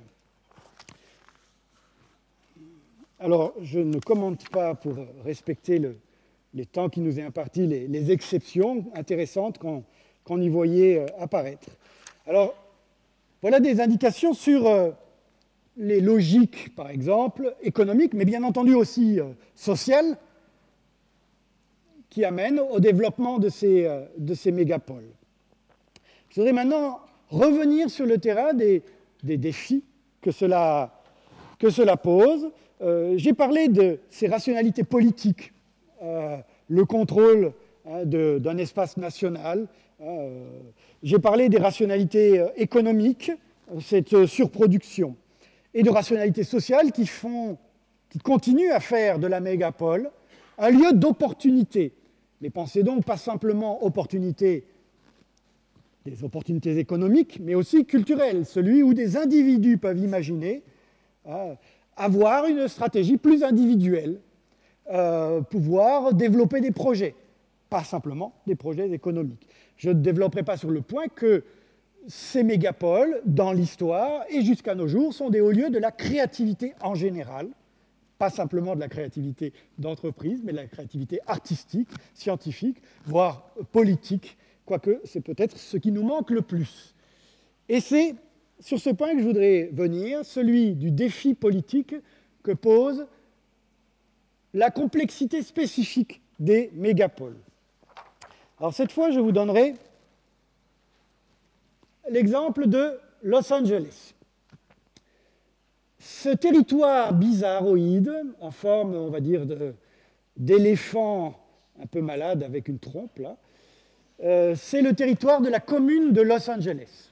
C: Alors, je ne commente pas, pour respecter les temps qui nous est imparti, les exceptions intéressantes qu'on y voyait apparaître. Alors, voilà des indications sur les logiques, par exemple, économiques, mais bien entendu aussi sociales, qui amènent au développement de ces mégapoles. Je voudrais maintenant revenir sur le terrain des défis que cela pose. J'ai parlé de ces rationalités politiques, le contrôle d'un espace national. J'ai parlé des rationalités économiques, cette surproduction, et de rationalités sociales qui continuent à faire de la mégapole un lieu d'opportunité. Mais pensez donc pas simplement des opportunités économiques, mais aussi culturelles, celui où des individus peuvent imaginer avoir une stratégie plus individuelle, pouvoir développer des projets, pas simplement des projets économiques. Je ne développerai pas sur le point que ces mégapoles, dans l'histoire et jusqu'à nos jours, sont des hauts lieux de la créativité en général, pas simplement de la créativité d'entreprise, mais de la créativité artistique, scientifique, voire politique, quoique c'est peut-être ce qui nous manque le plus. Et c'est sur ce point que je voudrais venir, celui du défi politique que pose la complexité spécifique des mégapoles. Alors cette fois, je vous donnerai l'exemple de Los Angeles. Ce territoire bizarroïde, en forme, on va dire, d'éléphant un peu malade avec une trompe, là, c'est le territoire de la commune de Los Angeles.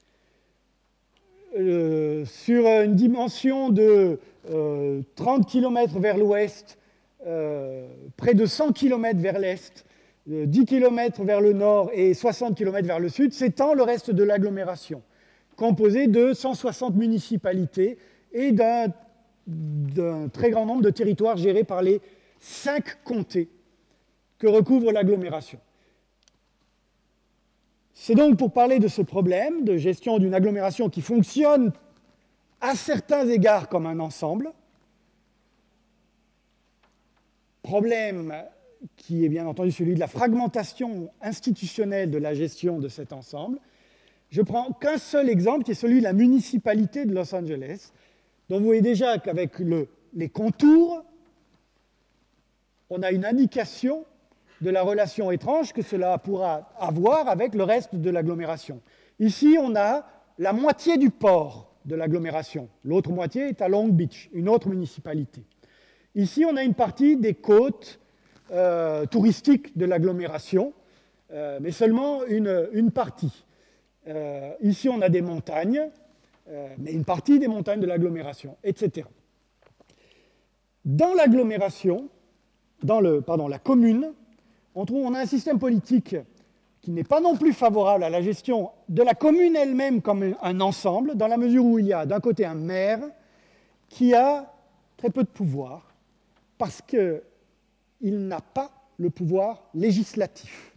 C: Sur une dimension de 30 km vers l'ouest, près de 100 km vers l'est, 10 km vers le nord et 60 km vers le sud, s'étend le reste de l'agglomération, composé de 160 municipalités et d'un très grand nombre de territoires gérés par les 5 comtés que recouvre l'agglomération. C'est donc pour parler de ce problème de gestion d'une agglomération qui fonctionne à certains égards comme un ensemble, problème qui est bien entendu celui de la fragmentation institutionnelle de la gestion de cet ensemble. Je prends qu'un seul exemple, qui est celui de la municipalité de Los Angeles, dont vous voyez déjà qu'avec les contours, on a une indication de la relation étrange que cela pourra avoir avec le reste de l'agglomération. Ici, on a la moitié du port de l'agglomération. L'autre moitié est à Long Beach, une autre municipalité. Ici, on a une partie des côtes touristiques de l'agglomération, mais seulement une partie. Ici, on a des montagnes, mais une partie des montagnes de l'agglomération, etc. Dans l'agglomération, la commune, on a un système politique qui n'est pas non plus favorable à la gestion de la commune elle-même comme un ensemble, dans la mesure où il y a d'un côté un maire qui a très peu de pouvoir, parce qu'il n'a pas le pouvoir législatif.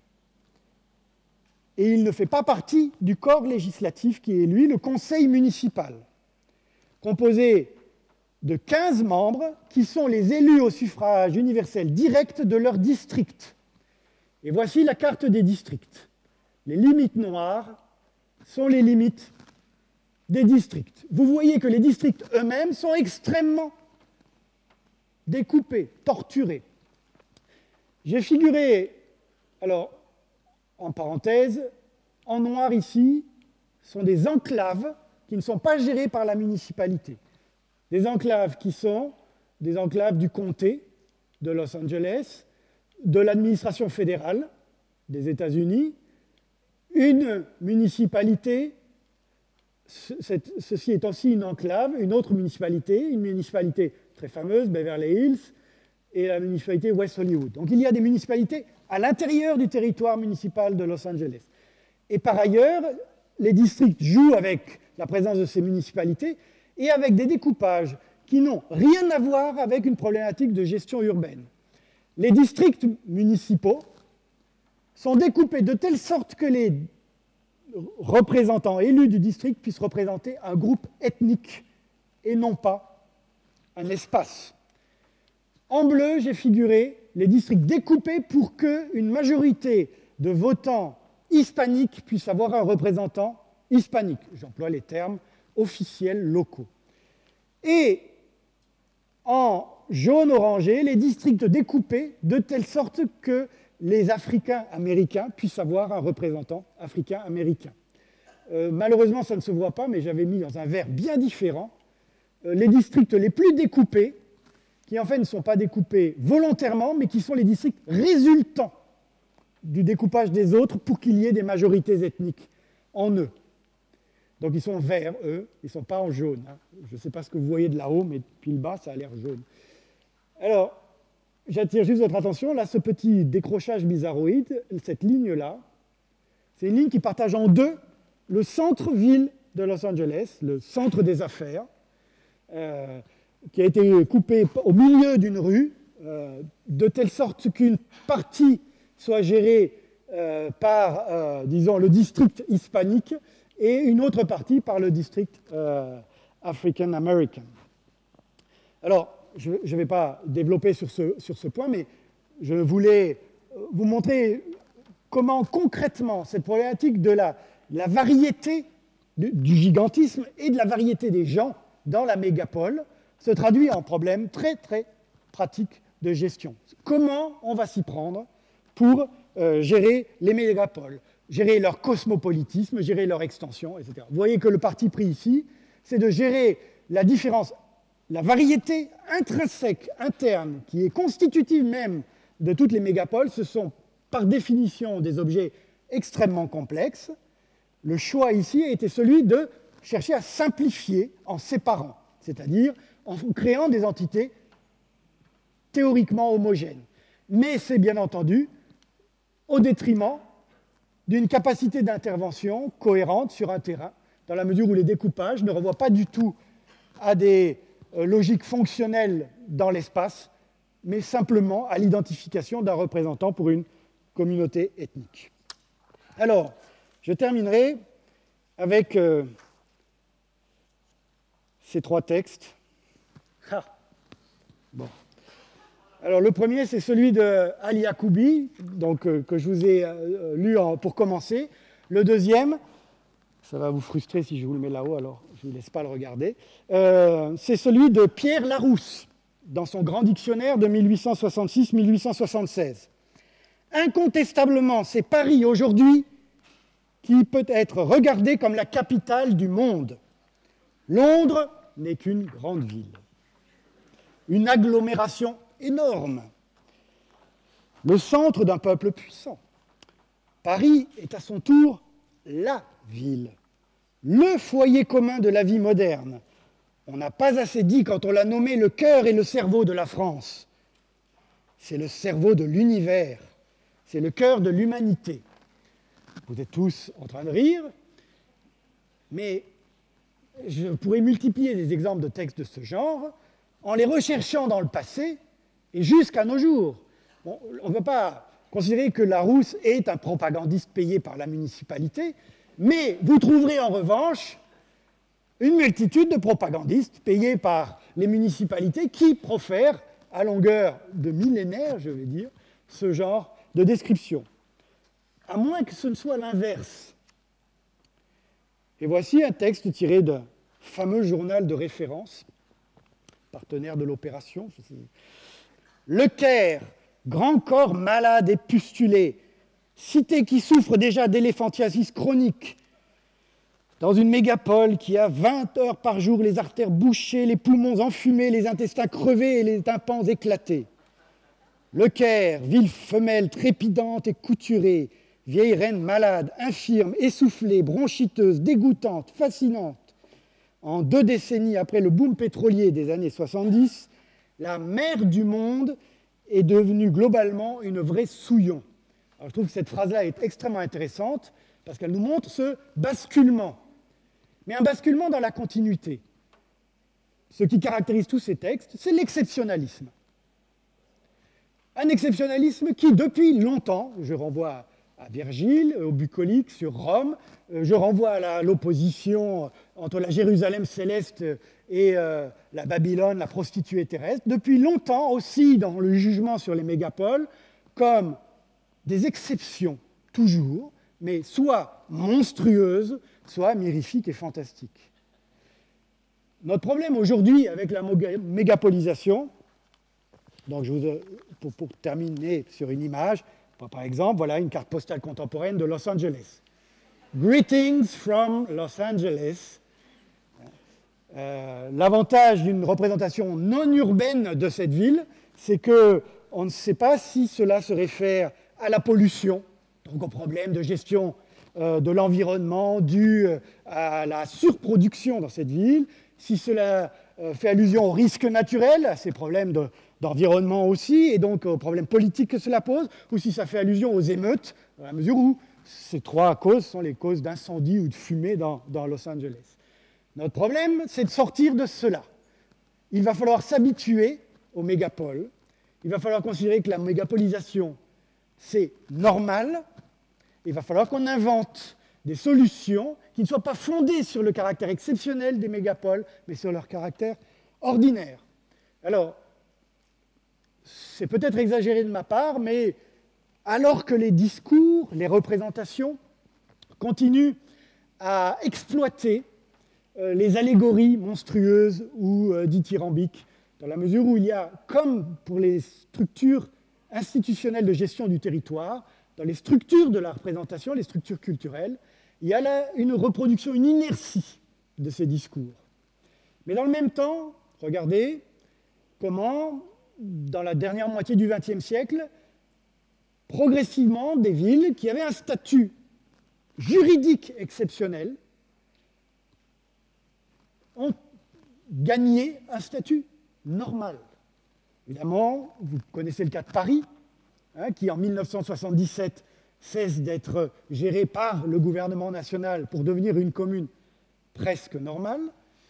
C: Et il ne fait pas partie du corps législatif qui est, lui, le conseil municipal, composé de 15 membres qui sont les élus au suffrage universel direct de leur district. Et voici la carte des districts. Les limites noires sont les limites des districts. Vous voyez que les districts eux-mêmes sont extrêmement découpés, torturés. J'ai figuré, alors, en parenthèse, en noir ici, sont des enclaves qui ne sont pas gérées par la municipalité. Des enclaves qui sont des enclaves du comté de Los Angeles, de l'administration fédérale des États-Unis, une municipalité, ceci est aussi une enclave, une autre municipalité, une municipalité très fameuse, Beverly Hills, et la municipalité West Hollywood. Donc il y a des municipalités à l'intérieur du territoire municipal de Los Angeles. Et par ailleurs, les districts jouent avec la présence de ces municipalités et avec des découpages qui n'ont rien à voir avec une problématique de gestion urbaine. Les districts municipaux sont découpés de telle sorte que les représentants élus du district puissent représenter un groupe ethnique et non pas un espace. En bleu, j'ai figuré les districts découpés pour qu'une majorité de votants hispaniques puisse avoir un représentant hispanique. J'emploie les termes officiels locaux. Et en jaune orangé, les districts découpés de telle sorte que les Africains-Américains puissent avoir un représentant africain-américain. Malheureusement, ça ne se voit pas, mais j'avais mis dans un vert bien différent les districts les plus découpés, qui en fait ne sont pas découpés volontairement, mais qui sont les districts résultants du découpage des autres pour qu'il y ait des majorités ethniques en eux. Donc ils sont verts, eux, ils ne sont pas en jaune. Hein. Je ne sais pas ce que vous voyez de là-haut, mais depuis le bas, ça a l'air jaune. Alors, j'attire juste votre attention, là, ce petit décrochage bizarroïde, cette ligne-là, c'est une ligne qui partage en deux le centre-ville de Los Angeles, le centre des affaires, qui a été coupé au milieu d'une rue, de telle sorte qu'une partie soit gérée par, disons, le district hispanique et une autre partie par le district African American. Alors, je ne vais pas développer sur ce point, mais je voulais vous montrer comment concrètement cette problématique de la variété du gigantisme et de la variété des gens dans la mégapole se traduit en problème très, très pratique de gestion. Comment on va s'y prendre pour gérer les mégapoles, gérer leur cosmopolitisme, gérer leur extension, etc. Vous voyez que le parti pris ici, c'est de gérer la différence, la variété intrinsèque, interne, qui est constitutive même de toutes les mégapoles. Ce sont par définition des objets extrêmement complexes. Le choix ici a été celui de chercher à simplifier en séparant, c'est-à-dire en créant des entités théoriquement homogènes. Mais c'est bien entendu au détriment d'une capacité d'intervention cohérente sur un terrain, dans la mesure où les découpages ne renvoient pas du tout à des logiques fonctionnelles dans l'espace, mais simplement à l'identification d'un représentant pour une communauté ethnique. Alors, je terminerai avec ces 3 textes. Ah. Bon. Alors, le premier, c'est celui de Ali Yacoubi, donc, que je vous ai lu pour commencer. Le deuxième, ça va vous frustrer si je vous le mets là-haut, alors je ne vous laisse pas le regarder, c'est celui de Pierre Larousse, dans son grand dictionnaire de 1866-1876. Incontestablement, c'est Paris aujourd'hui qui peut être regardé comme la capitale du monde. Londres n'est qu'une grande ville, une agglomération énorme, le centre d'un peuple puissant. Paris est à son tour la ville, le foyer commun de la vie moderne. On n'a pas assez dit quand on l'a nommé le cœur et le cerveau de la France. C'est le cerveau de l'univers, c'est le cœur de l'humanité. Vous êtes tous en train de rire, mais je pourrais multiplier des exemples de textes de ce genre en les recherchant dans le passé et jusqu'à nos jours. Bon, on ne peut pas considérer que Larousse est un propagandiste payé par la municipalité, mais vous trouverez en revanche une multitude de propagandistes payés par les municipalités qui profèrent à longueur de millénaires, je vais dire, ce genre de description. À moins que ce ne soit l'inverse. Et voici un texte tiré d'un fameux journal de référence, partenaire de l'opération. Le Caire, grand corps malade et pustulé, cité qui souffre déjà d'éléphantiasis chronique, dans une mégapole qui a 20 heures par jour les artères bouchées, les poumons enfumés, les intestins crevés et les tympans éclatés. Le Caire, ville femelle trépidante et couturée, vieille reine malade, infirme, essoufflée, bronchiteuse, dégoûtante, fascinante. En 2 décennies après le boom pétrolier des années 70, la mère du monde est devenue globalement une vraie souillon. Alors, je trouve que cette phrase-là est extrêmement intéressante parce qu'elle nous montre ce basculement. Mais un basculement dans la continuité. Ce qui caractérise tous ces textes, c'est l'exceptionnalisme. Un exceptionnalisme qui, depuis longtemps, je renvoie à Virgile, au bucolique, sur Rome, je renvoie à l'opposition entre la Jérusalem céleste et la Babylone, la prostituée terrestre, depuis longtemps aussi dans le jugement sur les mégapoles, comme des exceptions, toujours, mais soit monstrueuses, soit mirifiques et fantastiques. Notre problème aujourd'hui avec la mégapolisation, donc pour terminer sur une image, par exemple, voilà une carte postale contemporaine de Los Angeles. Greetings from Los Angeles. L'avantage d'une représentation non urbaine de cette ville, c'est qu'on ne sait pas si cela se réfère à la pollution, donc au problème de gestion de l'environnement dû à la surproduction dans cette ville, si cela fait allusion aux risques naturels, à ces problèmes d'environnement aussi, et donc aux problèmes politiques que cela pose, ou si ça fait allusion aux émeutes, dans la mesure où ces 3 causes sont les causes d'incendie ou de fumée dans Los Angeles. Notre problème, c'est de sortir de cela. Il va falloir s'habituer aux mégapoles, il va falloir considérer que la mégapolisation, c'est normal. Il va falloir qu'on invente des solutions qui ne soient pas fondées sur le caractère exceptionnel des mégapoles, mais sur leur caractère ordinaire. Alors, c'est peut-être exagéré de ma part, mais alors que les discours, les représentations continuent à exploiter les allégories monstrueuses ou dithyrambiques, dans la mesure où il y a, comme pour les structures institutionnelles de gestion du territoire, dans les structures de la représentation, les structures culturelles, il y a là une reproduction, une inertie de ces discours. Mais dans le même temps, regardez comment, dans la dernière moitié du XXe siècle, progressivement, des villes qui avaient un statut juridique exceptionnel ont gagné un statut normal. Évidemment, vous connaissez le cas de Paris, qui en 1977 cesse d'être géré par le gouvernement national pour devenir une commune presque normale.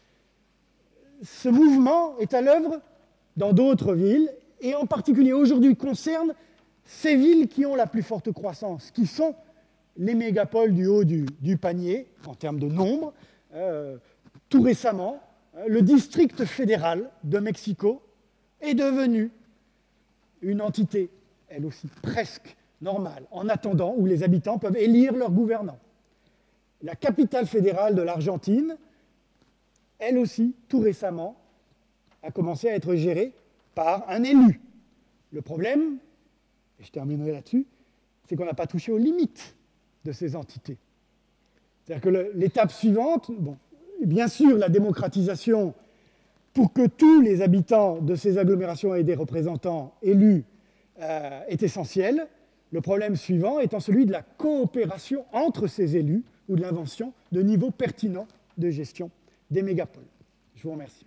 C: Ce mouvement est à l'œuvre dans d'autres villes, et en particulier aujourd'hui concerne ces villes qui ont la plus forte croissance, qui sont les mégapoles du haut du panier, en termes de nombre. Tout récemment, le district fédéral de Mexico est devenu une entité, elle aussi presque normale, en attendant, où les habitants peuvent élire leurs gouvernants. La capitale fédérale de l'Argentine, elle aussi, tout récemment, a commencé à être gérée par un élu. Le problème, et je terminerai là-dessus, c'est qu'on n'a pas touché aux limites de ces entités. C'est-à-dire que l'étape suivante, bon, bien sûr, la démocratisation, pour que tous les habitants de ces agglomérations aient des représentants élus, est essentielle. Le problème suivant étant celui de la coopération entre ces élus ou de l'invention de niveaux pertinents de gestion des mégapoles. Je vous remercie.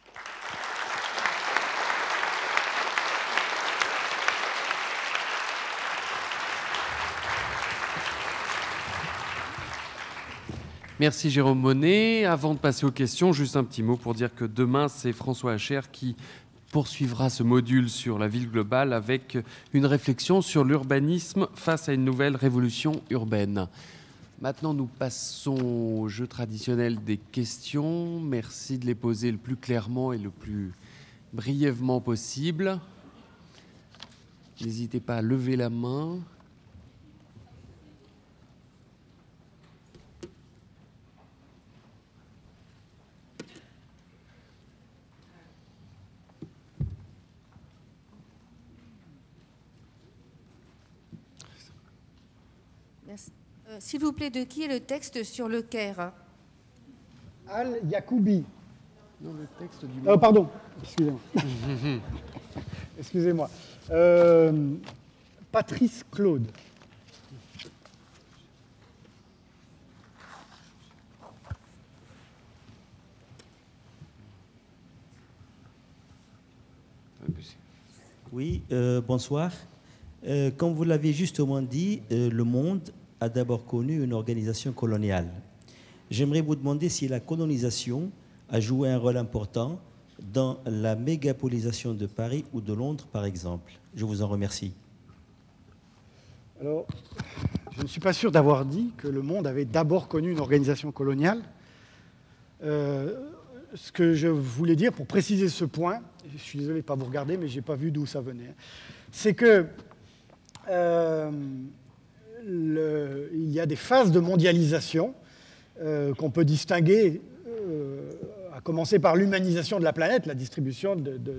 A: Merci Jérôme Monet. Avant de passer aux questions, juste un petit mot pour dire que demain, c'est François Hacher qui poursuivra ce module sur la ville globale avec une réflexion sur l'urbanisme face à une nouvelle révolution urbaine. Maintenant, nous passons au jeu traditionnel des questions. Merci de les poser le plus clairement et le plus brièvement possible. N'hésitez pas à lever la main.
D: S'il vous plaît, de qui est le texte sur le Caire?
C: Al-Yacoubi.
A: Non, le texte du...
C: Pardon, excusez-moi. Excusez-moi. Patrice Claude.
E: Oui, bonsoir. Comme vous l'avez justement dit, le monde a d'abord connu une organisation coloniale. J'aimerais vous demander si la colonisation a joué un rôle important dans la mégapolisation de Paris ou de Londres, par exemple. Je vous en remercie.
B: Alors, je ne suis pas sûr d'avoir dit que le monde avait d'abord connu une organisation coloniale. Ce que je voulais dire, pour préciser ce point, je suis désolé de ne pas vous regarder, mais je n'ai pas vu d'où ça venait, c'est que il y a des phases de mondialisation qu'on peut distinguer, à commencer par l'humanisation de la planète, la distribution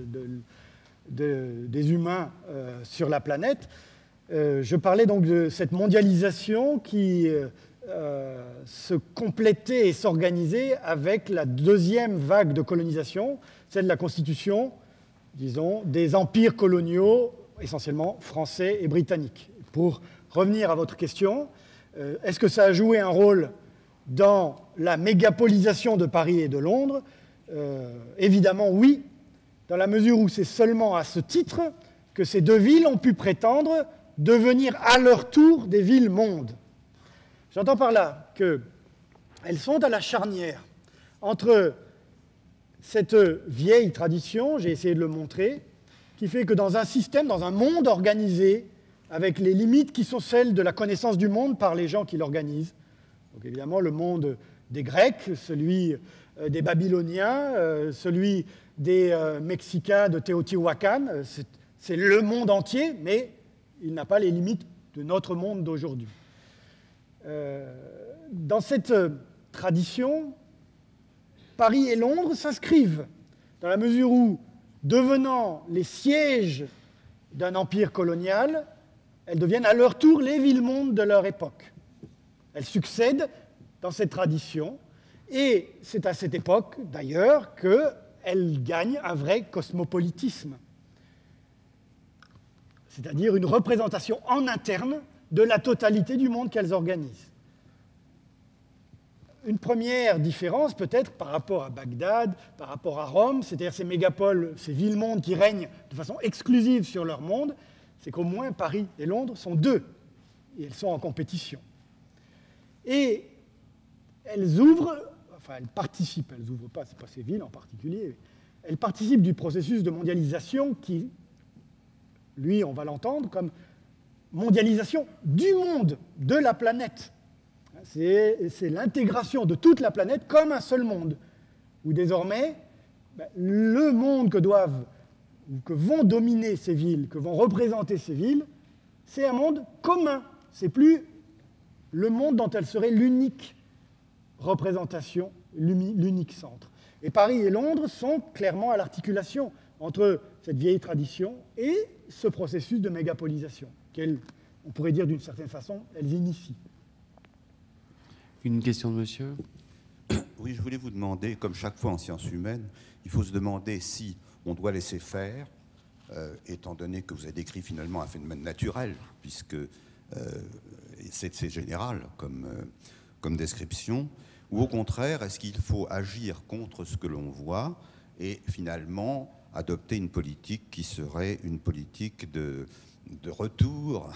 B: des humains sur la planète. Je parlais donc de cette mondialisation qui se complétait et s'organisait avec la deuxième vague de colonisation, celle de la constitution, disons, des empires coloniaux, essentiellement français et britanniques. Pour revenir à votre question, est-ce que ça a joué un rôle dans la mégapolisation de Paris et de Londres? Évidemment oui, dans la mesure où c'est seulement à ce titre que ces deux villes ont pu prétendre devenir à leur tour des villes-mondes. J'entends par là qu'elles sont à la charnière entre cette vieille tradition, j'ai essayé de le montrer, qui fait que dans un système, dans un monde organisé, avec les limites qui sont celles de la connaissance du monde par les gens qui l'organisent. Donc évidemment, le monde des Grecs, celui des Babyloniens, celui des Mexicains de Teotihuacan, c'est le monde entier, mais il n'a pas les limites de notre monde d'aujourd'hui. Dans cette
C: tradition, Paris et Londres s'inscrivent, dans la mesure où, devenant les sièges d'un empire colonial, elles deviennent à leur tour les villes-mondes de leur époque. Elles succèdent dans cette tradition, et c'est à cette époque, d'ailleurs, qu'elles gagnent un vrai cosmopolitisme, c'est-à-dire une représentation en interne de la totalité du monde qu'elles organisent. Une première différence, peut-être, par rapport à Bagdad, par rapport à Rome, c'est-à-dire ces mégapoles, ces villes-mondes qui règnent de façon exclusive sur leur monde, c'est qu'au moins Paris et Londres sont deux, et elles sont en compétition. Et elles ouvrent, enfin elles participent, elles n'ouvrent pas, ce n'est pas ces villes en particulier, elles participent du processus de mondialisation qui, lui, on va l'entendre comme mondialisation du monde, de la planète. C'est l'intégration de toute la planète comme un seul monde, où désormais, le monde que vont dominer ces villes, que vont représenter ces villes, c'est un monde commun. C'est plus le monde dont elles seraient l'unique représentation, l'unique centre. Et Paris et Londres sont clairement à l'articulation entre cette vieille tradition et ce processus de mégapolisation, qu'elles, on pourrait dire d'une certaine façon, elles initient.
A: Une question de monsieur ?
F: Oui, je voulais vous demander, comme chaque fois en sciences humaines, il faut se demander si on doit laisser faire, étant donné que vous avez décrit finalement un phénomène naturel, puisque c'est général comme description, ou au contraire, est-ce qu'il faut agir contre ce que l'on voit et finalement adopter une politique qui serait une politique de retour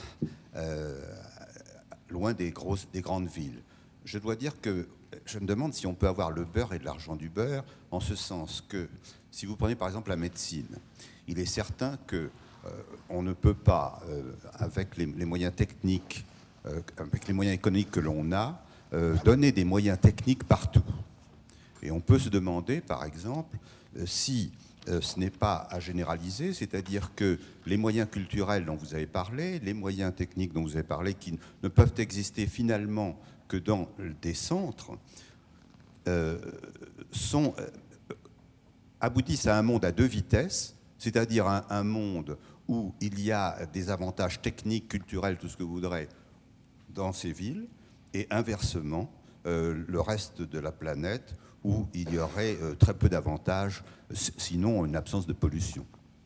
F: loin des grandes villes. Je dois dire que je me demande si on peut avoir le beurre et de l'argent du beurre, en ce sens que, si vous prenez par exemple la médecine, il est certain qu'on ne peut pas, avec les moyens techniques, avec les moyens économiques que l'on a, donner des moyens techniques partout. Et on peut se demander, par exemple, si ce n'est pas à généraliser, c'est-à-dire que les moyens culturels dont vous avez parlé, les moyens techniques dont vous avez parlé, qui ne peuvent exister finalement que dans des centres, aboutissent à un monde à deux vitesses, c'est-à-dire un monde où il y a des avantages techniques, culturels, tout ce que vous voudrez, dans ces villes, et inversement, le reste de la planète, où il y aurait très peu d'avantages, sinon une absence de pollution.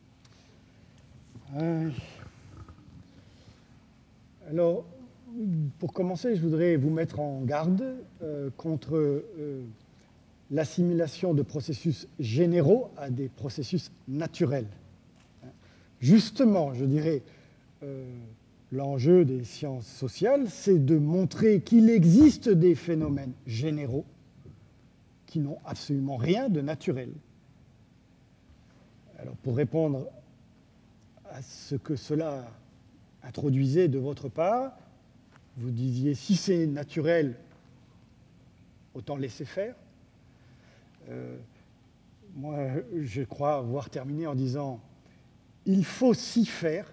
C: Alors, pour commencer, je voudrais vous mettre en garde contre l'assimilation de processus généraux à des processus naturels. Justement, je dirais, l'enjeu des sciences sociales, c'est de montrer qu'il existe des phénomènes généraux qui n'ont absolument rien de naturel. Alors, pour répondre à ce que cela introduisait de votre part, vous disiez, si c'est naturel, autant laisser faire. Moi, je crois avoir terminé en disant, il faut s'y faire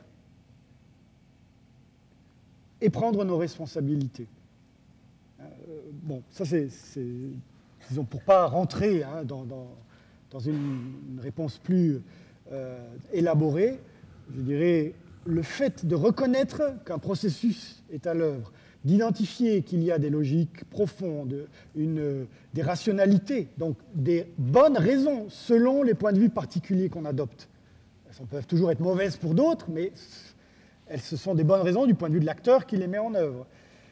C: et prendre nos responsabilités. Bon, ça c'est disons, pour ne pas rentrer dans une réponse plus élaborée, je dirais, le fait de reconnaître qu'un processus est à l'œuvre, d'identifier qu'il y a des logiques profondes, des rationalités, donc des bonnes raisons selon les points de vue particuliers qu'on adopte. Elles peuvent toujours être mauvaises pour d'autres, mais ce sont des bonnes raisons du point de vue de l'acteur qui les met en œuvre.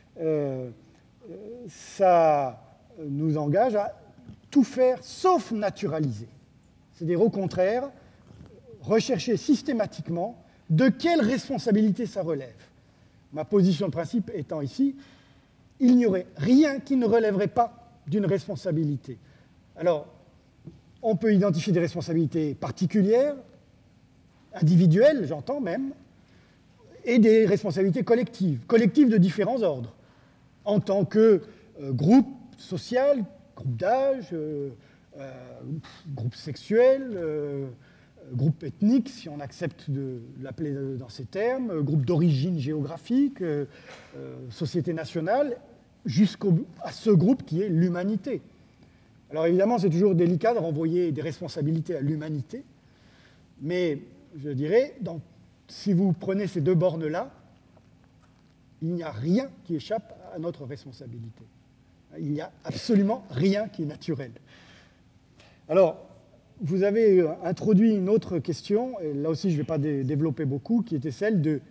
C: Ça nous engage à tout faire sauf naturaliser. C'est-à-dire au contraire, rechercher systématiquement de quelle responsabilité ça relève. Ma position de principe étant ici, il n'y aurait rien qui ne relèverait pas d'une responsabilité. Alors, on peut identifier des responsabilités particulières, individuelles, j'entends même, et des responsabilités collectives de différents ordres, en tant que groupe social, groupe d'âge, groupe sexuel, groupe ethnique, si on accepte de l'appeler dans ces termes, groupe d'origine géographique, société nationale, jusqu'à ce groupe qui est l'humanité. Alors évidemment, c'est toujours délicat de renvoyer des responsabilités à l'humanité, mais je dirais, si vous prenez ces deux bornes-là, il n'y a rien qui échappe à notre responsabilité. Il n'y a absolument rien qui est naturel. Alors, vous avez introduit une autre question, et là aussi je ne vais pas développer beaucoup, qui était celle de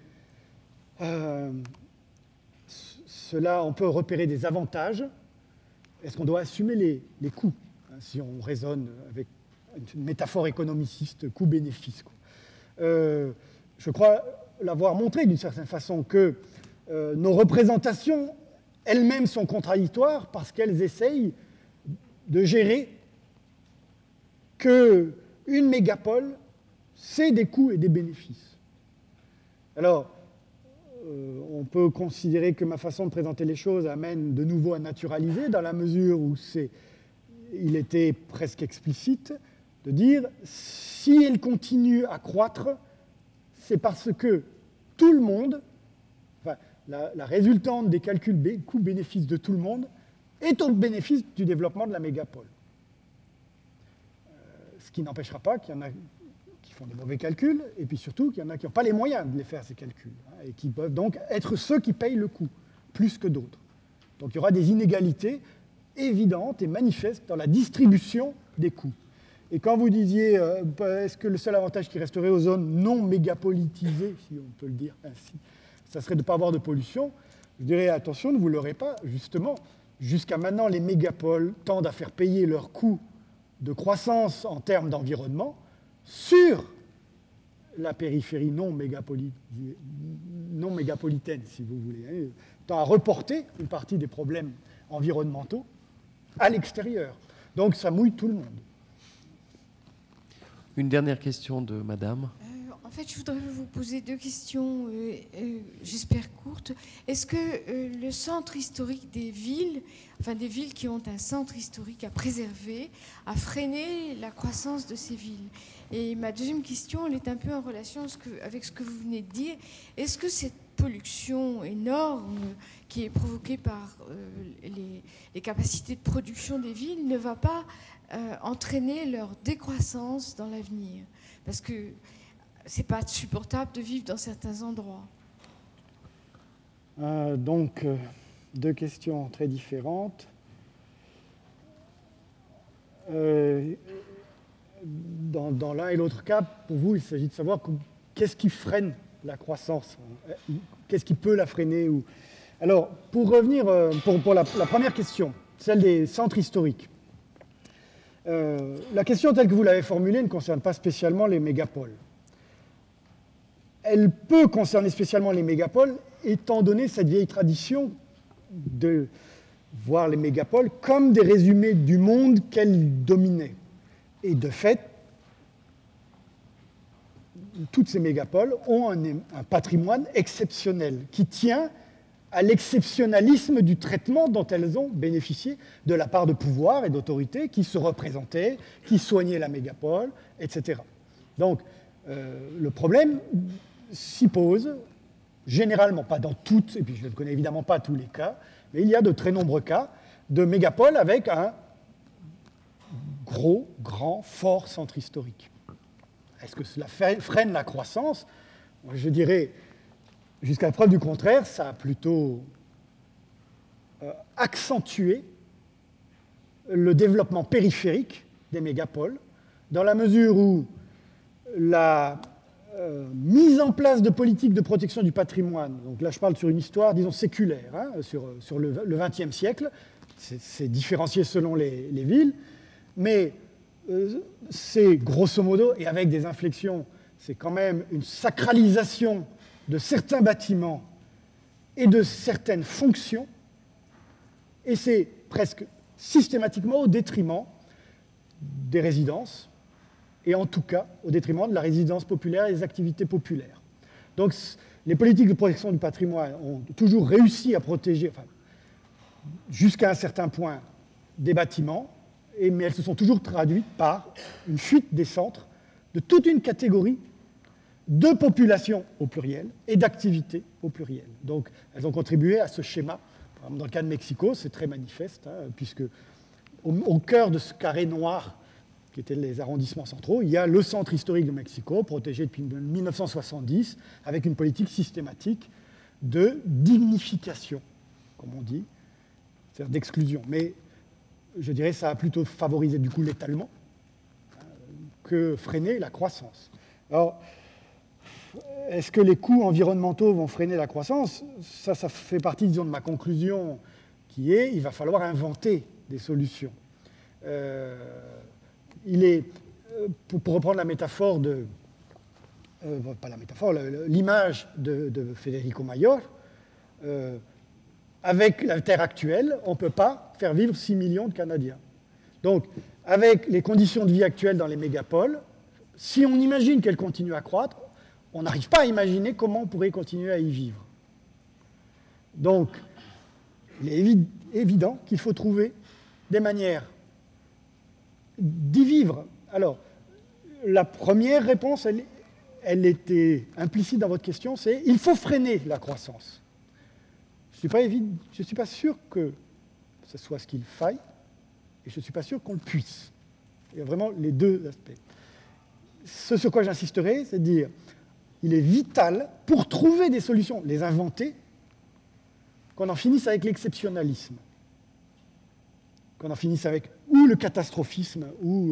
C: cela, on peut repérer des avantages. Est-ce qu'on doit assumer les coûts, si on raisonne avec une métaphore économiciste, coût-bénéfice. Je crois l'avoir montré d'une certaine façon que nos représentations elles-mêmes sont contradictoires parce qu'elles essayent de gérer qu'une mégapole, c'est des coûts et des bénéfices. Alors, on peut considérer que ma façon de présenter les choses amène de nouveau à naturaliser, dans la mesure où il était presque explicite de dire si elle continue à croître, c'est parce que tout le monde, enfin, la résultante des calculs coûts-bénéfices de tout le monde, est au bénéfice du développement de la mégapole. Ce qui n'empêchera pas qu'il y en a qui font des mauvais calculs, et puis surtout qu'il y en a qui n'ont pas les moyens de les faire, ces calculs, et qui peuvent donc être ceux qui payent le coût, plus que d'autres. Donc il y aura des inégalités évidentes et manifestes dans la distribution des coûts. Et quand vous disiez, est-ce que le seul avantage qui resterait aux zones non mégapolitisées, si on peut le dire ainsi, ça serait de ne pas avoir de pollution, je dirais, attention, ne vous leurrez pas, justement, jusqu'à maintenant, les mégapoles tendent à faire payer leurs coûts de croissance en termes d'environnement sur la périphérie non mégapolitaine, si vous voulez, tend à reporter une partie des problèmes environnementaux à l'extérieur. Donc ça mouille tout le monde.
A: Une dernière question de madame.
D: En fait, je voudrais vous poser deux questions, j'espère courtes. Est-ce que le centre historique des villes, enfin des villes qui ont un centre historique à préserver, a freiné la croissance de ces villes? Et ma deuxième question, elle est un peu en relation avec ce que vous venez de dire. Est-ce que cette pollution énorme qui est provoquée par les capacités de production des villes ne va pas entraîner leur décroissance dans l'avenir? Parce que c'est pas supportable de vivre dans certains endroits.
C: Donc, deux questions très différentes. Dans l'un et l'autre cas, pour vous, il s'agit de savoir qu'est-ce qui freine la croissance, qu'est-ce qui peut la freiner. Alors, pour revenir pour la première question, celle des centres historiques. La question telle que vous l'avez formulée ne concerne pas spécialement les mégapoles. Elle peut concerner spécialement les mégapoles, étant donné cette vieille tradition de voir les mégapoles comme des résumés du monde qu'elles dominaient. Et de fait, toutes ces mégapoles ont un patrimoine exceptionnel qui tient à l'exceptionnalisme du traitement dont elles ont bénéficié de la part de pouvoir et d'autorité qui se représentaient, qui soignaient la mégapole, etc. Donc, le problème s'y pose, généralement, pas dans toutes, et puis je ne connais évidemment pas tous les cas, mais il y a de très nombreux cas de mégapoles avec un gros, grand, fort centre historique. Est-ce que cela freine la croissance? Je dirais, jusqu'à la preuve du contraire, ça a plutôt accentué le développement périphérique des mégapoles, dans la mesure où la mise en place de politiques de protection du patrimoine, donc là je parle sur une histoire, disons, séculaire, sur le XXe siècle, c'est différencié selon les villes, mais c'est grosso modo, et avec des inflexions, c'est quand même une sacralisation de certains bâtiments et de certaines fonctions, et c'est presque systématiquement au détriment des résidences, et en tout cas au détriment de la résidence populaire et des activités populaires. Donc les politiques de protection du patrimoine ont toujours réussi à protéger, enfin, jusqu'à un certain point, des bâtiments, mais elles se sont toujours traduites par une fuite des centres de toute une catégorie de populations au pluriel et d'activités au pluriel. Donc elles ont contribué à ce schéma Dans le cas de Mexico, c'est très manifeste, puisque au cœur de ce carré noir, qui étaient les arrondissements centraux, il y a le centre historique de Mexico, protégé depuis 1970, avec une politique systématique de dignification, comme on dit, c'est-à-dire d'exclusion. Mais je dirais que ça a plutôt favorisé du coup l'étalement que freiner la croissance. Alors, est-ce que les coûts environnementaux vont freiner la croissance ? Ça fait partie, disons, de ma conclusion, qui est il va falloir inventer des solutions. Pour reprendre la métaphore pas la métaphore, l'image de Federico Mayor, avec la terre actuelle, on ne peut pas faire vivre 6 millions de Canadiens. Donc, avec les conditions de vie actuelles dans les mégapoles, si on imagine qu'elles continuent à croître, on n'arrive pas à imaginer comment on pourrait continuer à y vivre. Donc, il est évident qu'il faut trouver des manières d'y vivre. Alors, la première réponse, elle était implicite dans votre question, c'est il faut freiner la croissance. Je ne suis pas sûr que ce soit ce qu'il faille, et je ne suis pas sûr qu'on le puisse. Il y a vraiment les deux aspects. Ce sur quoi j'insisterai, c'est de dire il est vital, pour trouver des solutions, les inventer, qu'on en finisse avec l'exceptionnalisme, qu'on en finisse avec ou le catastrophisme, ou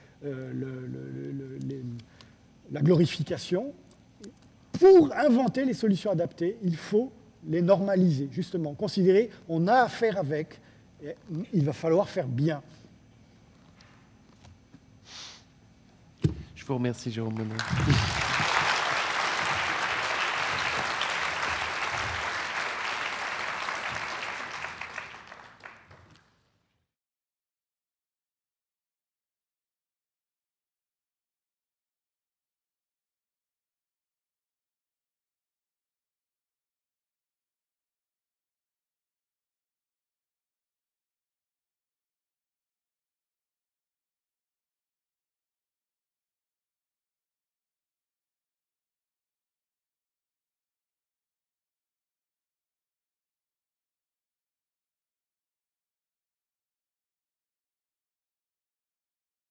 C: la glorification. Pour inventer les solutions adaptées, il faut les normaliser, justement, considérer on a affaire avec, et il va falloir faire bien.
A: Je vous remercie, Jérôme Monnet.